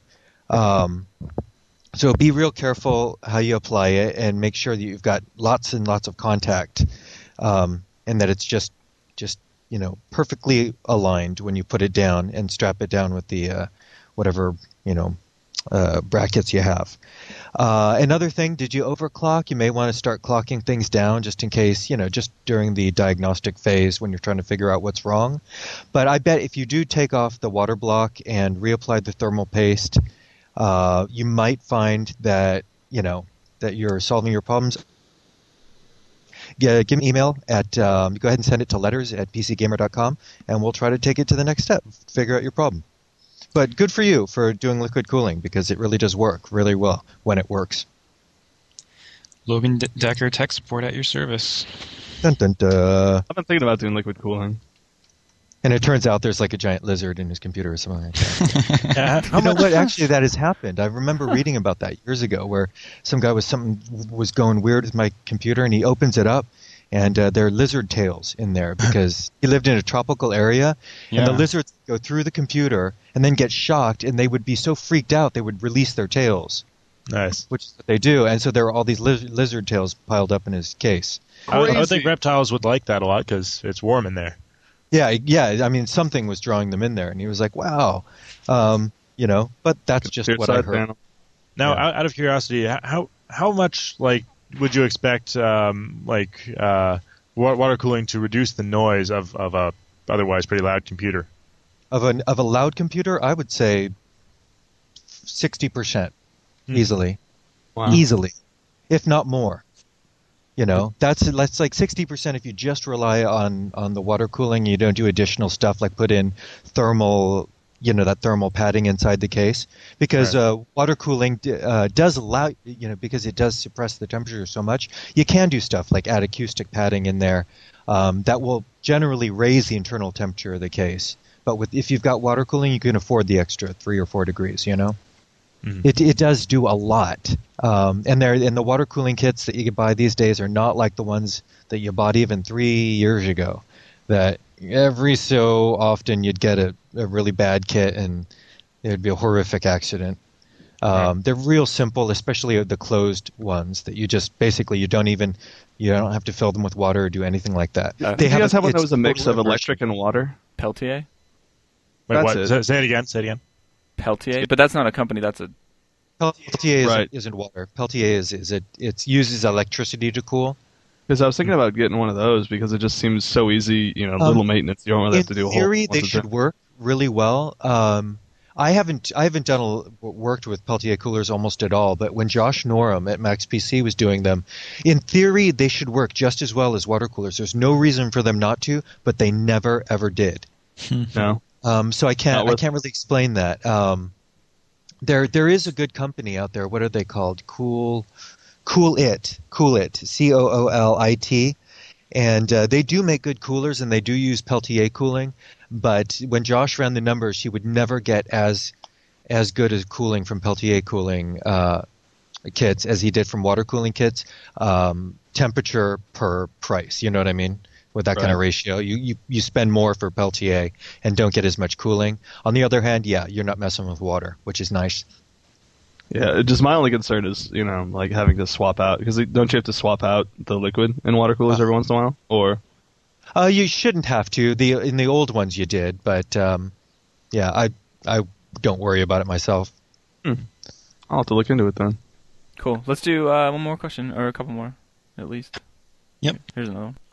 So be real careful how you apply it and make sure that you've got lots and lots of contact and that it's just perfectly aligned when you put it down and strap it down with the whatever brackets you have. Another thing, did you overclock? You may want to start clocking things down just in case, just during the diagnostic phase when you're trying to figure out what's wrong. But I bet if you do take off the water block and reapply the thermal paste, you might find that, that you're solving your problems. Yeah, give me an email at, go ahead and send it to letters@pcgamer.com, and we'll try to take it to the next step, figure out your problem. But good for you for doing liquid cooling because it really does work really well when it works. Logan Decker, tech support at your service. Dun, dun, dun. I've been thinking about doing liquid cooling. And it turns out there's like a giant lizard in his computer or something like that. You know what? Actually, that has happened. I remember reading about that years ago where something was going weird with my computer, and he opens it up, and there are lizard tails in there because he lived in a tropical area, and the lizards go through the computer and then get shocked, and they would be so freaked out they would release their tails. Nice. Which is what they do, and so there were all these lizard tails piled up in his case. I would think reptiles would like that a lot because it's warm in there. Yeah. I mean, something was drawing them in there, and he was like, "Wow," But that's just what I heard. Now, out of curiosity, how much would you expect water cooling to reduce the noise of a otherwise pretty loud computer? Of a loud computer, I would say 60% easily. Wow. Easily, if not more. That's like 60% if you just rely on the water cooling. You don't do additional stuff like put in thermal, that thermal padding inside the case. Because water cooling does allow, because it does suppress the temperature so much, you can do stuff like add acoustic padding in there that will generally raise the internal temperature of the case. But if you've got water cooling, you can afford the extra 3 or 4 degrees, Mm-hmm. It does do a lot. And the water cooling kits that you can buy these days are not like the ones that you bought even 3 years ago. That every so often you'd get a really bad kit and it'd be a horrific accident. They're real simple, especially the closed ones that you just basically you don't have to fill them with water or do anything like that. Did you guys have one that was a mix of electric and water? Peltier? Wait, what? Say it again. Peltier? But that's not a company, that's a... Peltier isn't water. Peltier it uses electricity to cool. Because I was thinking about getting one of those because it just seems so easy, little maintenance. You don't really have to do a whole... In theory, they should work really well. I haven't worked with Peltier coolers almost at all, but when Josh Norum at Max PC was doing them, in theory, they should work just as well as water coolers. There's no reason for them not to, but they never, ever did. No. So I can't really explain that. There is a good company out there. What are they called? Coolit, Coolit, and they do make good coolers, and they do use Peltier cooling. But when Josh ran the numbers, he would never get as good as cooling from Peltier cooling kits as he did from water cooling kits. Temperature per price, you know what I mean? With that kind of ratio, you spend more for Peltier and don't get as much cooling. On the other hand, you're not messing with water, which is nice. Yeah, just my only concern is, having to swap out, because don't you have to swap out the liquid in water coolers every once in a while? Or you shouldn't have to. In the old ones you did, but I don't worry about it myself. I'll have to look into it then. Cool. Let's do one more question, or a couple more, at least. Yep. Here's another one.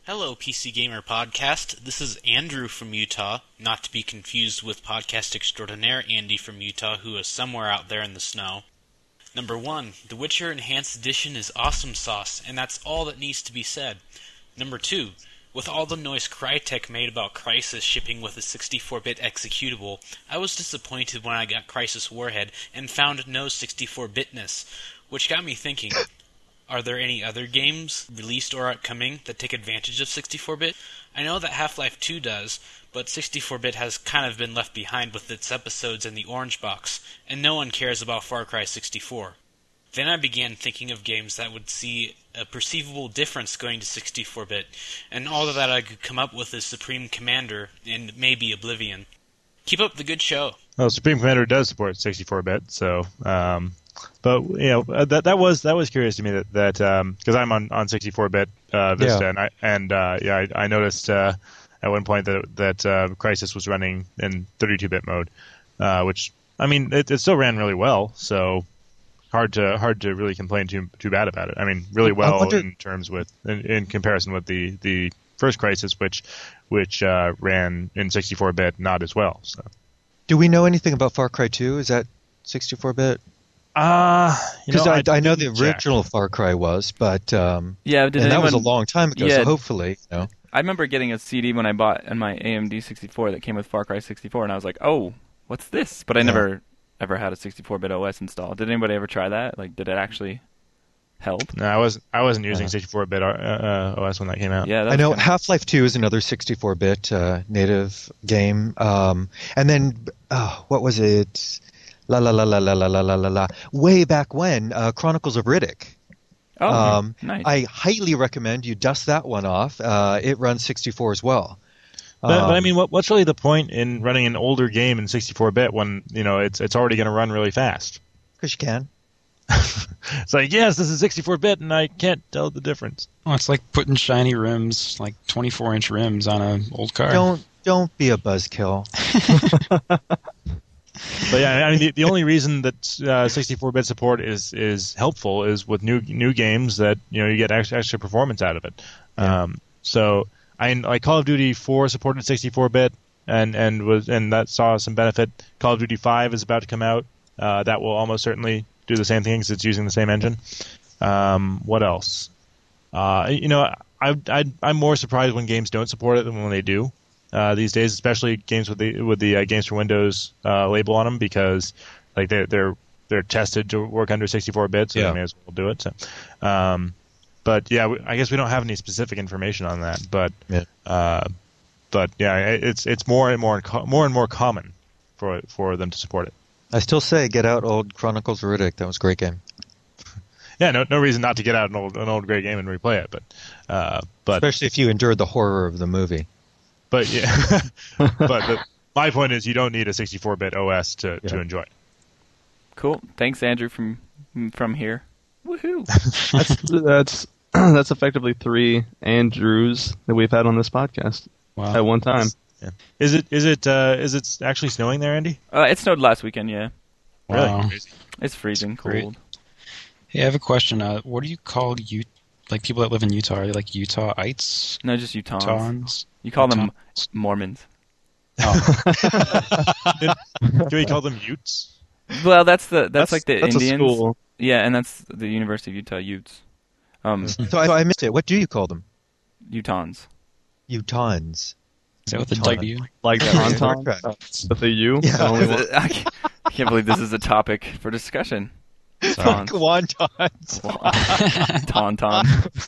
Hello, PC Gamer Podcast. This is Andrew from Utah, not to be confused with podcast extraordinaire Andy from Utah, who is somewhere out there in the snow. Number 1, The Witcher Enhanced Edition is awesome sauce, and that's all that needs to be said. Number 2, with all the noise Crytek made about Crysis shipping with a 64-bit executable, I was disappointed when I got Crysis Warhead and found no 64-bitness, which got me thinking, are there any other games, released or upcoming, that take advantage of 64-bit? I know that Half-Life 2 does, but 64-bit has kind of been left behind with its episodes in the orange box, and no one cares about Far Cry 64. Then I began thinking of games that would see a perceivable difference going to 64-bit, and all that I could come up with is Supreme Commander and maybe Oblivion. Keep up the good show. Well, Supreme Commander does support 64-bit, so... but that was curious to me that because I'm on 64-bit Vista, I noticed at one point that Crysis was running in 32-bit mode, which I mean it still ran really well, so hard to really complain too bad about it. I mean really well in comparison with the first Crysis, which ran in 64-bit not as well. So. Do we know anything about Far Cry 2? Is that 64-bit? Because I know the original Far Cry was, but that was a long time ago. So hopefully, I remember getting a CD when I bought on my AMD 64 that came with Far Cry 64, and I was like, "Oh, what's this?" But I never ever had a 64-bit OS installed. Did anybody ever try that? Like, did it actually help? No, I wasn't using 64-bit OS when that came out. Yeah, I know Half-Life 2 is another 64-bit native game, and then what was it? Way back when, Chronicles of Riddick. Nice. I highly recommend you dust that one off. It runs 64 as well. But I mean, what's really the point in running an older game in 64-bit when it's already going to run really fast? Because you can. It's like, yes, this is 64-bit, and I can't tell the difference. Well, it's like putting shiny rims, like 24-inch rims, on an old car. Don't be a buzzkill. But yeah, I mean, the only reason that 64-bit support is helpful is with new games that you get extra performance out of it. Yeah. So like Call of Duty 4 supported 64-bit and that saw some benefit. Call of Duty 5 is about to come out. That will almost certainly do the same thing because it's using the same engine. What else? I'm more surprised when games don't support it than when they do. These days, especially games with the Games for Windows label on them, because like they're tested to work under 64-bit, so they may as well do it. So, but yeah, I guess we don't have any specific information on that. But it's more and more common for them to support it. I still say get out old Chronicles of Riddick. That was a great game. Yeah, no reason not to get out an old great game and replay it, but especially if you endured the horror of the movie. But yeah, my point is you don't need a 64-bit OS to enjoy it. Cool. Thanks, Andrew from here. Woohoo! That's effectively 3 Andrews that we've had on this podcast at one time. Yeah. Is it actually snowing there, Andy? It snowed last weekend. Yeah. Wow. Really? It's freezing cold. Hey, I have a question. What do you call like people that live in Utah? Are they like Utahites? No, just Utahns. Utahns? You call them Mormons. Oh. Do we call them Utes? Well, that's like the Indians. A school. Yeah, and that's the University of Utah Utes. So I missed it. What do you call them? Utahns. Utahns. Is that with the W? Like Tauntaun? With a U? Yeah. I can't believe this is a topic for discussion. Wontons. Tauntaun.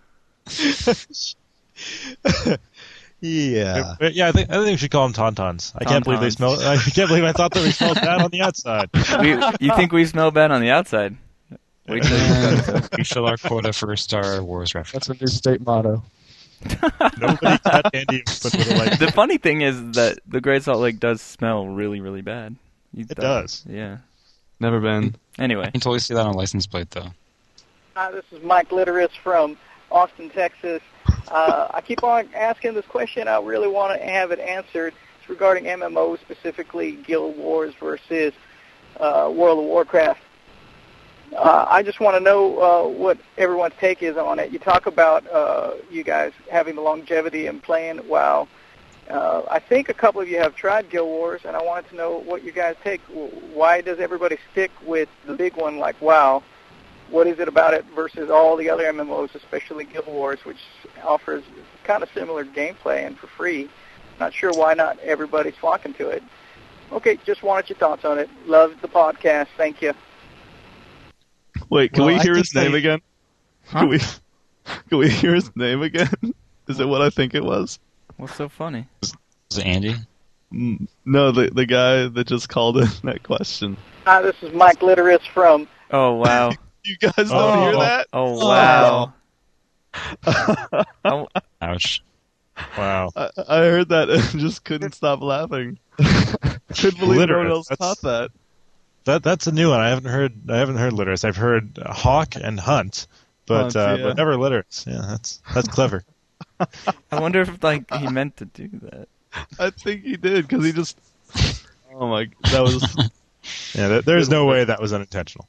Yeah. Yeah, I think we should call them tauntauns. I can't believe they smell. I can't believe I thought that we smelled bad on the outside. You think we smell bad on the outside? We fill our quota for Star Wars reference. That's a new state motto. Nobody cut Andy with a light. The funny thing is that the Great Salt Lake does smell really, really bad. It does. Yeah. Never been. Anyway. I can totally see that on a license plate, though. Hi, this is Mike Litteris from Austin, Texas. I keep on asking this question. I really want to have it answered. It's regarding MMOs, specifically Guild Wars versus World of Warcraft. I just want to know what everyone's take is on it. You talk about you guys having the longevity and playing WoW. I think a couple of you have tried Guild Wars, and I wanted to know what you guys take. Why does everybody stick with the big one like WoW? What is it about it versus all the other MMOs, especially Guild Wars, which offers kind of similar gameplay and for free? Not sure why not everybody's flocking to it. Okay, just wanted your thoughts on it. Love the podcast. Thank you. Wait, can we hear his name again? Huh? Can we hear his name again? Is it what I think it was? What's so funny? Is it Andy? No, the guy that just called in that question. Hi, this is Mike Litteris from... Oh, wow. You guys don't hear that? Oh, wow. Oh. Ouch. Wow. I heard that and just couldn't stop laughing. Couldn't believe no one else caught that. That's a new one. I haven't heard Litteris. I've heard Hawk and Hunt, but never Litteris. Yeah, that's clever. I wonder if he meant to do that. I think he did because he just. Oh my! That was. Yeah, there's no way that was unintentional.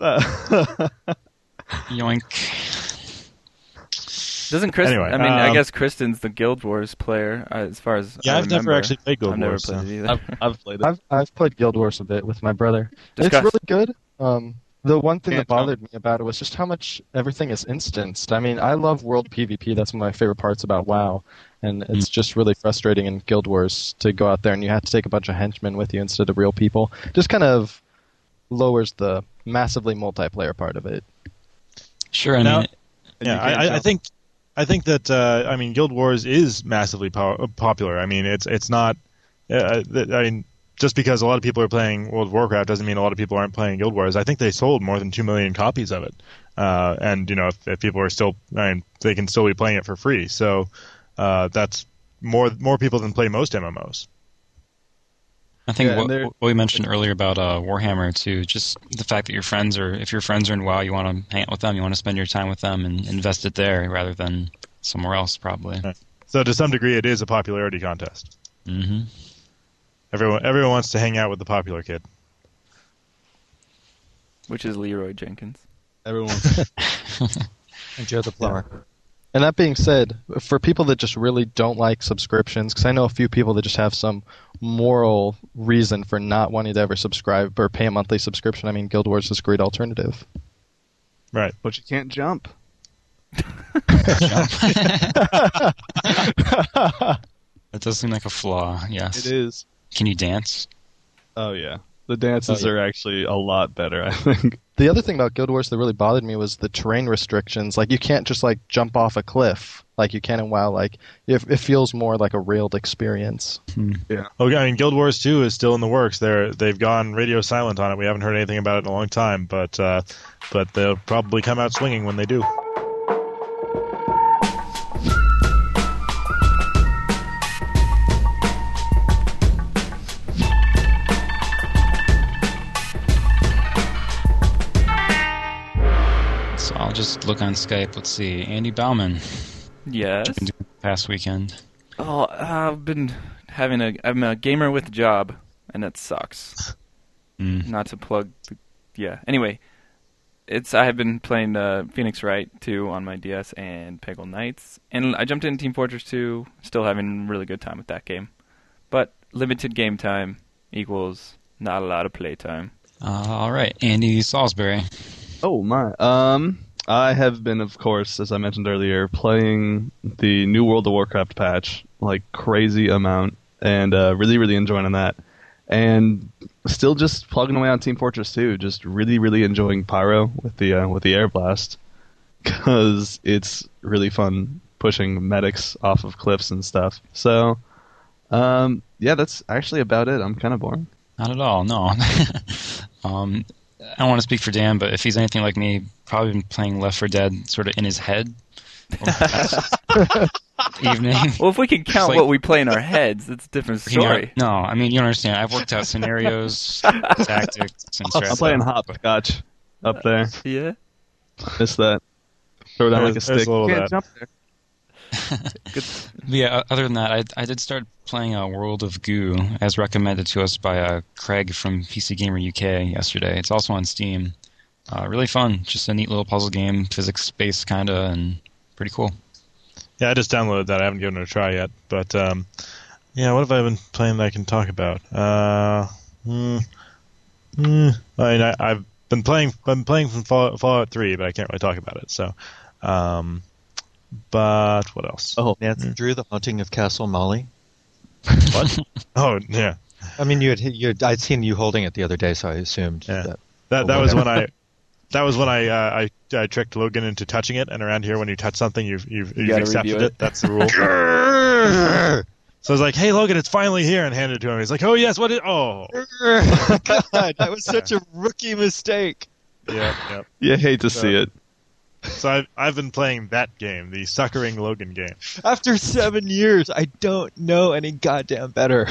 Yoink. Doesn't Kristen? Anyway, I guess Kristen's the Guild Wars player, as far as I I've remember. never actually played Guild I've Wars. never played it either. I've played it. I've played Guild Wars a bit with my brother. Discuss. It's really good. The one thing that bothered me about it was just how much everything is instanced. I mean, I love World PvP. That's one of my favorite parts about WoW. And it's just really frustrating in Guild Wars to go out there and you have to take a bunch of henchmen with you instead of real people. Just kind of lowers the massively multiplayer part of it. Sure. I think that Guild Wars is massively popular. I mean, it's not. Just because a lot of people are playing World of Warcraft doesn't mean a lot of people aren't playing Guild Wars. I think they sold more than 2 million copies of it. And if people are still, they can still be playing it for free. So that's more people than play most MMOs. I think what we mentioned earlier about Warhammer too, just the fact that if your friends are in WoW, you want to hang out with them, you want to spend your time with them and invest it there rather than somewhere else, probably. Right. So to some degree, it is a popularity contest. Mm-hmm. Everyone wants to hang out with the popular kid. Which is Leroy Jenkins. Everyone. And Joe the Plumber. And that being said, for people that just really don't like subscriptions, because I know a few people that just have some moral reason for not wanting to ever subscribe or pay a monthly subscription, I mean, Guild Wars is a great alternative. Right. But you can't jump. That does seem like a flaw, yes. It is. Can you dance? Oh, yeah. The dances are actually a lot better, I think. The other thing about Guild Wars that really bothered me was the terrain restrictions. Like, you can't just, jump off a cliff like you can in WoW. It feels more like a railed experience. Yeah. Okay, I mean, Guild Wars 2 is still in the works. They've gone radio silent on it. We haven't heard anything about it in a long time, but they'll probably come out swinging when they do. I'll just look on Skype. Let's see. Andy Bauman. Yes? What you been doing past weekend? Oh, I'm a gamer with a job, and it sucks. Not to plug... Yeah. Anyway, I have been playing Phoenix Wright 2 on my DS and Peggle Knights, and I jumped into Team Fortress 2, still having a really good time with that game. But limited game time equals not a lot of play time. All right. Andy Salisbury. Oh, my. I have been, of course, as I mentioned earlier, playing the new World of Warcraft patch, crazy amount, and really, really enjoying that. And still just plugging away on Team Fortress 2, just really, really enjoying Pyro with the Air Blast, because it's really fun pushing medics off of cliffs and stuff. So, that's actually about it. I'm kind of boring. Not at all, no. I don't want to speak for Dan, but if he's anything like me, probably been playing Left 4 Dead sort of in his head over the past evening. Well, if we can count what we play in our heads, it's a different story. No, I mean, you don't understand. I've worked out scenarios, tactics, and strategy. I'm playing hopscotch up there. Yeah? Miss that. Throw down like a stick. You can't jump there. Yeah, other than that, I did start playing World of Goo, as recommended to us by Craig from PC Gamer UK yesterday. It's also on Steam. Really fun. Just a neat little puzzle game, physics-based kind of, and pretty cool. Yeah, I just downloaded that. I haven't given it a try yet. But, yeah, what have I been playing that I can talk about? I've been playing from Fallout 3, but I can't really talk about it. So, but what else? Oh, Nancy Drew, The Haunting of Castle Molly. What? Oh, yeah. I mean, I'd seen you holding it the other day, so I assumed that was when I tricked Logan into touching it, and around here, when you touch something, you've accepted it. That's the rule. So I was like, "Hey, Logan, it's finally here," and handed it to him. He's like, "Oh yes, what is? Oh, God, that was such a rookie mistake." Yeah. You hate to see it. So I've been playing that game, the Suckering Logan game. After 7 years, I don't know any goddamn better.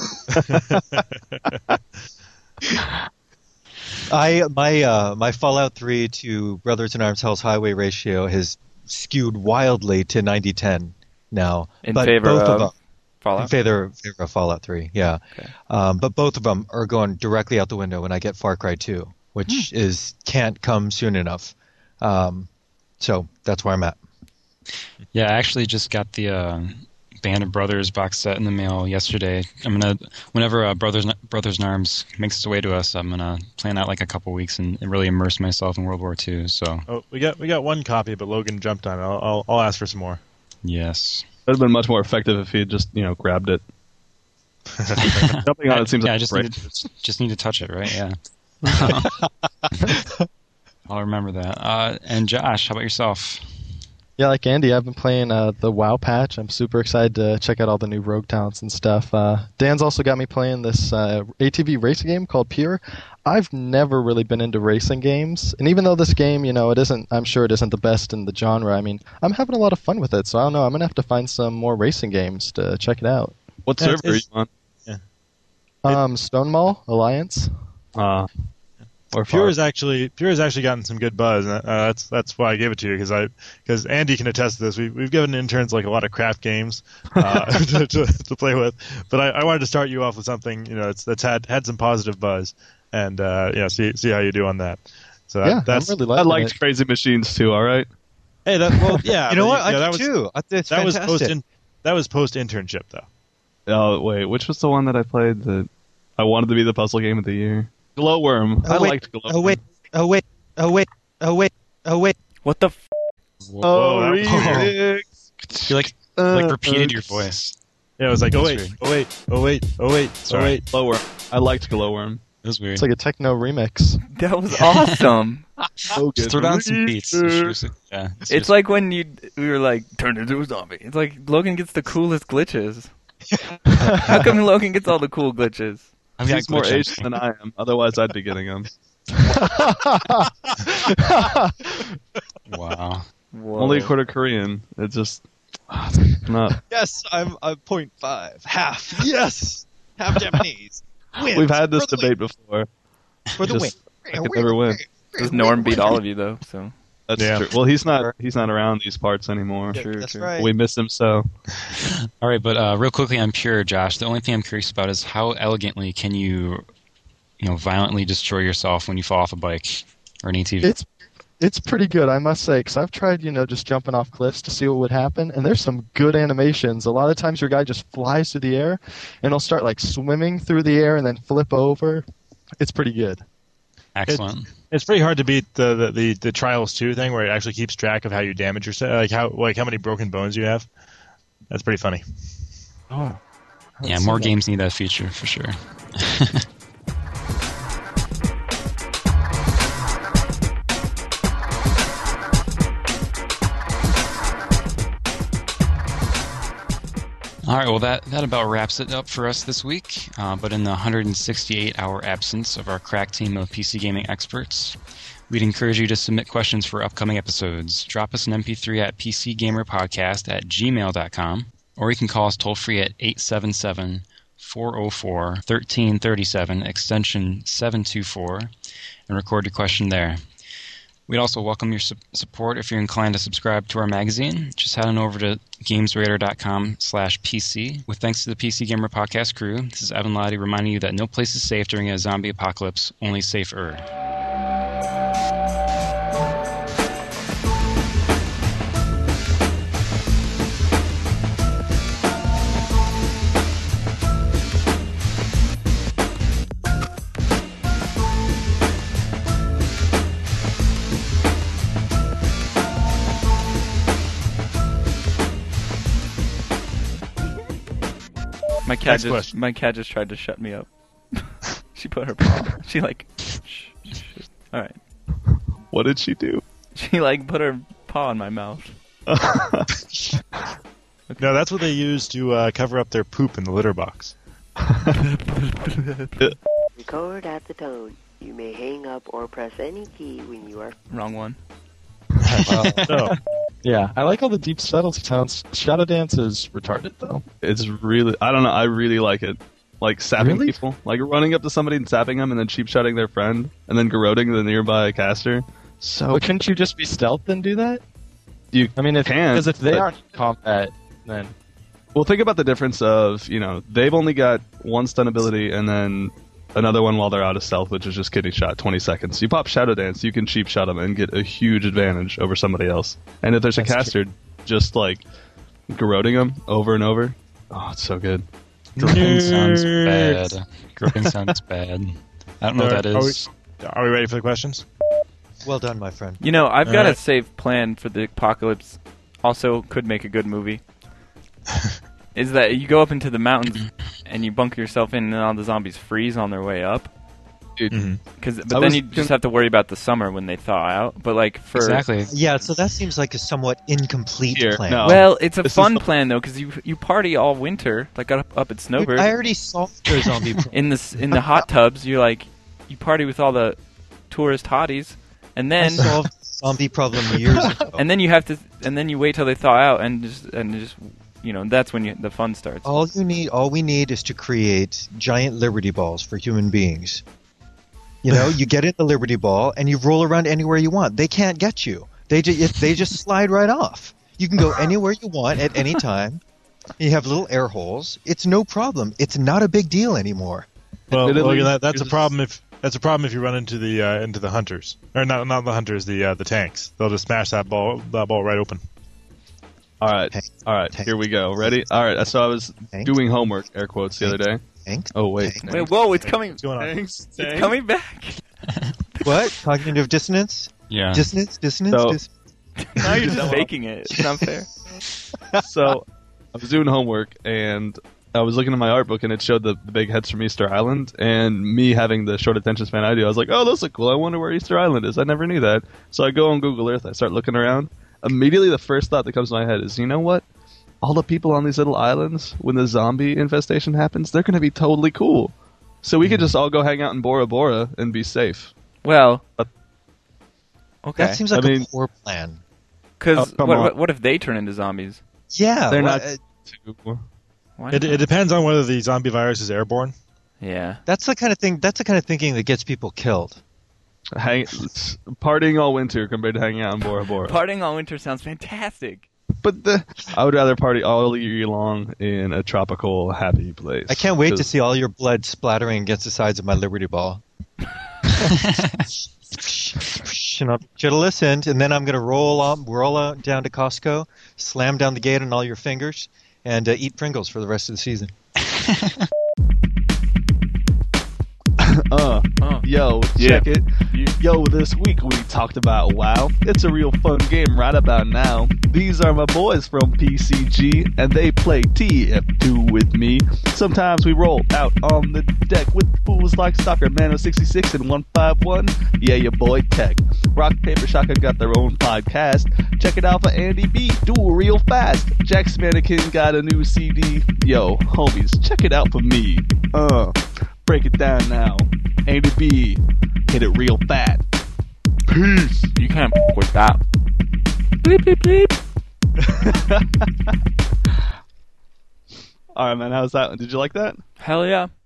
My Fallout 3 to Brothers in Arms Hell's Highway ratio has skewed wildly to 90-10 now. In but favor both of them, Fallout? In favor of Fallout 3, yeah. Okay. But both of them are going directly out the window when I get Far Cry 2, which can't come soon enough. So that's where I'm at. Yeah, I actually just got the Band of Brothers box set in the mail yesterday. I'm gonna, whenever Brothers in Arms makes its way to us, I'm gonna plan out like a couple weeks and really immerse myself in World War II. So we got one copy, but Logan jumped on it. I'll ask for some more. Yes, it would have been much more effective if he had just grabbed it. Jumping on it seems like just need to touch it, right? Yeah. I'll remember that. And Josh, how about yourself? Yeah, like Andy, I've been playing the WoW patch. I'm super excited to check out all the new rogue talents and stuff. Dan's also got me playing this ATV racing game called Pure. I've never really been into racing games, and even though this game, I'm sure it isn't the best in the genre. I mean, I'm having a lot of fun with it. So I don't know. I'm gonna have to find some more racing games to check it out. What server are you on? Yeah. Stone Mall Alliance. Or Pure has actually gotten some good buzz, and that's why I gave it to you, because Andy can attest to this. We've given interns like a lot of craft games to play with, but I wanted to start you off with something that's had some positive buzz, and see how you do on that. So that's I'm really I liked Crazy Machines too. All right. Hey, you know what? I did too. That's fantastic. That was post internship though. Oh wait, which was the one that I played that I wanted to be the puzzle game of the year? Glowworm. I liked Glowworm. Oh wait. What the f***? remix. You repeated your voice. Yeah, it was like, oh wait. Sorry. Glowworm. I liked Glowworm. It was weird. It's like a techno remix. That was awesome. Just throw down some beats. Yeah, it's like when we were like, turned into a zombie. It's like Logan gets the coolest glitches. How come Logan gets all the cool glitches? He's more Asian than I am. Otherwise, I'd be getting them. Wow. Whoa. Only a quarter Korean. It's just not. Yes, I'm 0.5. Half. Yes. Half Japanese. Wins. We've had this debate before. For the win. I could never win. Norm beat all of you though, so. That's true. Well, he's not around these parts anymore. True. Right. We miss him so. All right, but real quickly on Pure, Josh, the only thing I'm curious about is how elegantly can you violently destroy yourself when you fall off a bike or an ATV? It's pretty good, I must say, because I've tried, just jumping off cliffs to see what would happen, and there's some good animations. A lot of times your guy just flies through the air, and he'll start, swimming through the air and then flip over. It's pretty good. Excellent. It's pretty hard to beat the Trials 2 thing, where it actually keeps track of how you damage yourself, how many broken bones you have. That's pretty funny. Oh. Yeah, more games need that feature, for sure. All right, well, that about wraps it up for us this week. But in the 168-hour absence of our crack team of PC gaming experts, we'd encourage you to submit questions for upcoming episodes. Drop us an MP3 at pcgamerpodcast@gmail.com, or you can call us toll-free at 877-404-1337, extension 724, and record your question there. We'd also welcome your support if you're inclined to subscribe to our magazine. Just head on over to GamesRadar.com/PC. With thanks to the PC Gamer Podcast crew, this is Evan Lottie reminding you that no place is safe during a zombie apocalypse, only safer. My cat just tried to shut me up. She put her paw. She like. Shh. All right. What did she do? She like put her paw in my mouth. No, that's what they use to cover up their poop in the litter box. Record at the tone. You may hang up or press any key when you are... Wrong one. No. Yeah, I like all the deep subtlety sounds. Shadow Dance is retarded, though. It's really... I don't know. I really like it. Like sapping people. Like running up to somebody and sapping them and then cheap shotting their friend and then garroting the nearby caster. So... But couldn't you just be stealth and do that? You can. Because if they aren't in combat, then... Well, think about the difference of, they've only got one stun ability and then another one while they're out of stealth, which is just kidney shot, 20 seconds. You pop Shadow Dance, you can cheap shot them and get a huge advantage over somebody else. And if there's a caster, just like garroting them over and over, oh, it's so good. Gripping sounds bad. Gripping sounds bad. I don't know what that is. Are we ready for the questions? Well done, my friend. I've got a safe plan for the apocalypse. Also, could make a good movie. Is that you go up into the mountains and you bunker yourself in, and all the zombies freeze on their way up. But then you just have to worry about the summer when they thaw out. But exactly. Yeah, so that seems like a somewhat incomplete plan. No. Well, it's a fun plan though, because you party all winter, like up at Snowbird. Dude, I already solved their zombie problem. in the hot tubs. You party with all the tourist hotties, and then I solved the zombie problem years ago. And then you wait till they thaw out, and just that's when the fun starts. All we need is to create giant Liberty Balls for human beings. You get in the Liberty Ball and you roll around anywhere you want. They can't get you. They just slide right off. You can go anywhere you want at any time. You have little air holes. It's no problem. It's not a big deal anymore. Well, that's a problem if you run into the hunters, or not the hunters, the tanks. They'll just smash that ball right open. All right, here we go. Ready? All right, so I was doing homework, air quotes, the other day. Oh, wait. Wait, whoa, it's coming. What's going on? It's coming back. What? Cognitive dissonance? Yeah. Dissonance? Now you're just faking it. It's not fair. So, I was doing homework, and I was looking at my art book, and it showed the big heads from Easter Island, and me having the short attention span I do, I was like, oh, those look cool. I wonder where Easter Island is. I never knew that. So I go on Google Earth, I start looking around. Immediately, the first thought that comes to my head is, you know what? All the people on these little islands, when the zombie infestation happens, they're going to be totally cool. So we could just all go hang out in Bora Bora and be safe. Well, okay. That seems like a poor plan. Because what if they turn into zombies? Yeah, they're not. It depends on whether the zombie virus is airborne. Yeah, that's the kind of thing. That's the kind of thinking that gets people killed. Partying all winter compared to hanging out in Bora Bora. Partying all winter sounds fantastic. But I would rather party all year long in a tropical, happy place. I can't wait to see all your blood splattering against the sides of my Liberty Ball. Should have listened, and then I'm going to roll down to Costco, slam down the gate on all your fingers, and eat Pringles for the rest of the season. Check it. Yo, this week we talked about WoW. It's a real fun game right about now. These are my boys from PCG, and they play TF2 with me. Sometimes we roll out on the deck with fools like Stalker, Mano 66 and 151. Yeah, your boy Tech. Rock, Paper, Shotgun got their own podcast. Check it out for Andy B. Do it real fast. Jack's Mannequin got a new CD. Yo, homies, check it out for me. Break it down now. Andy B. Hit it real fat. Peace. You can't with that. Bleep, bleep, bleep. Alright, man. How's that one? Did you like that? Hell yeah.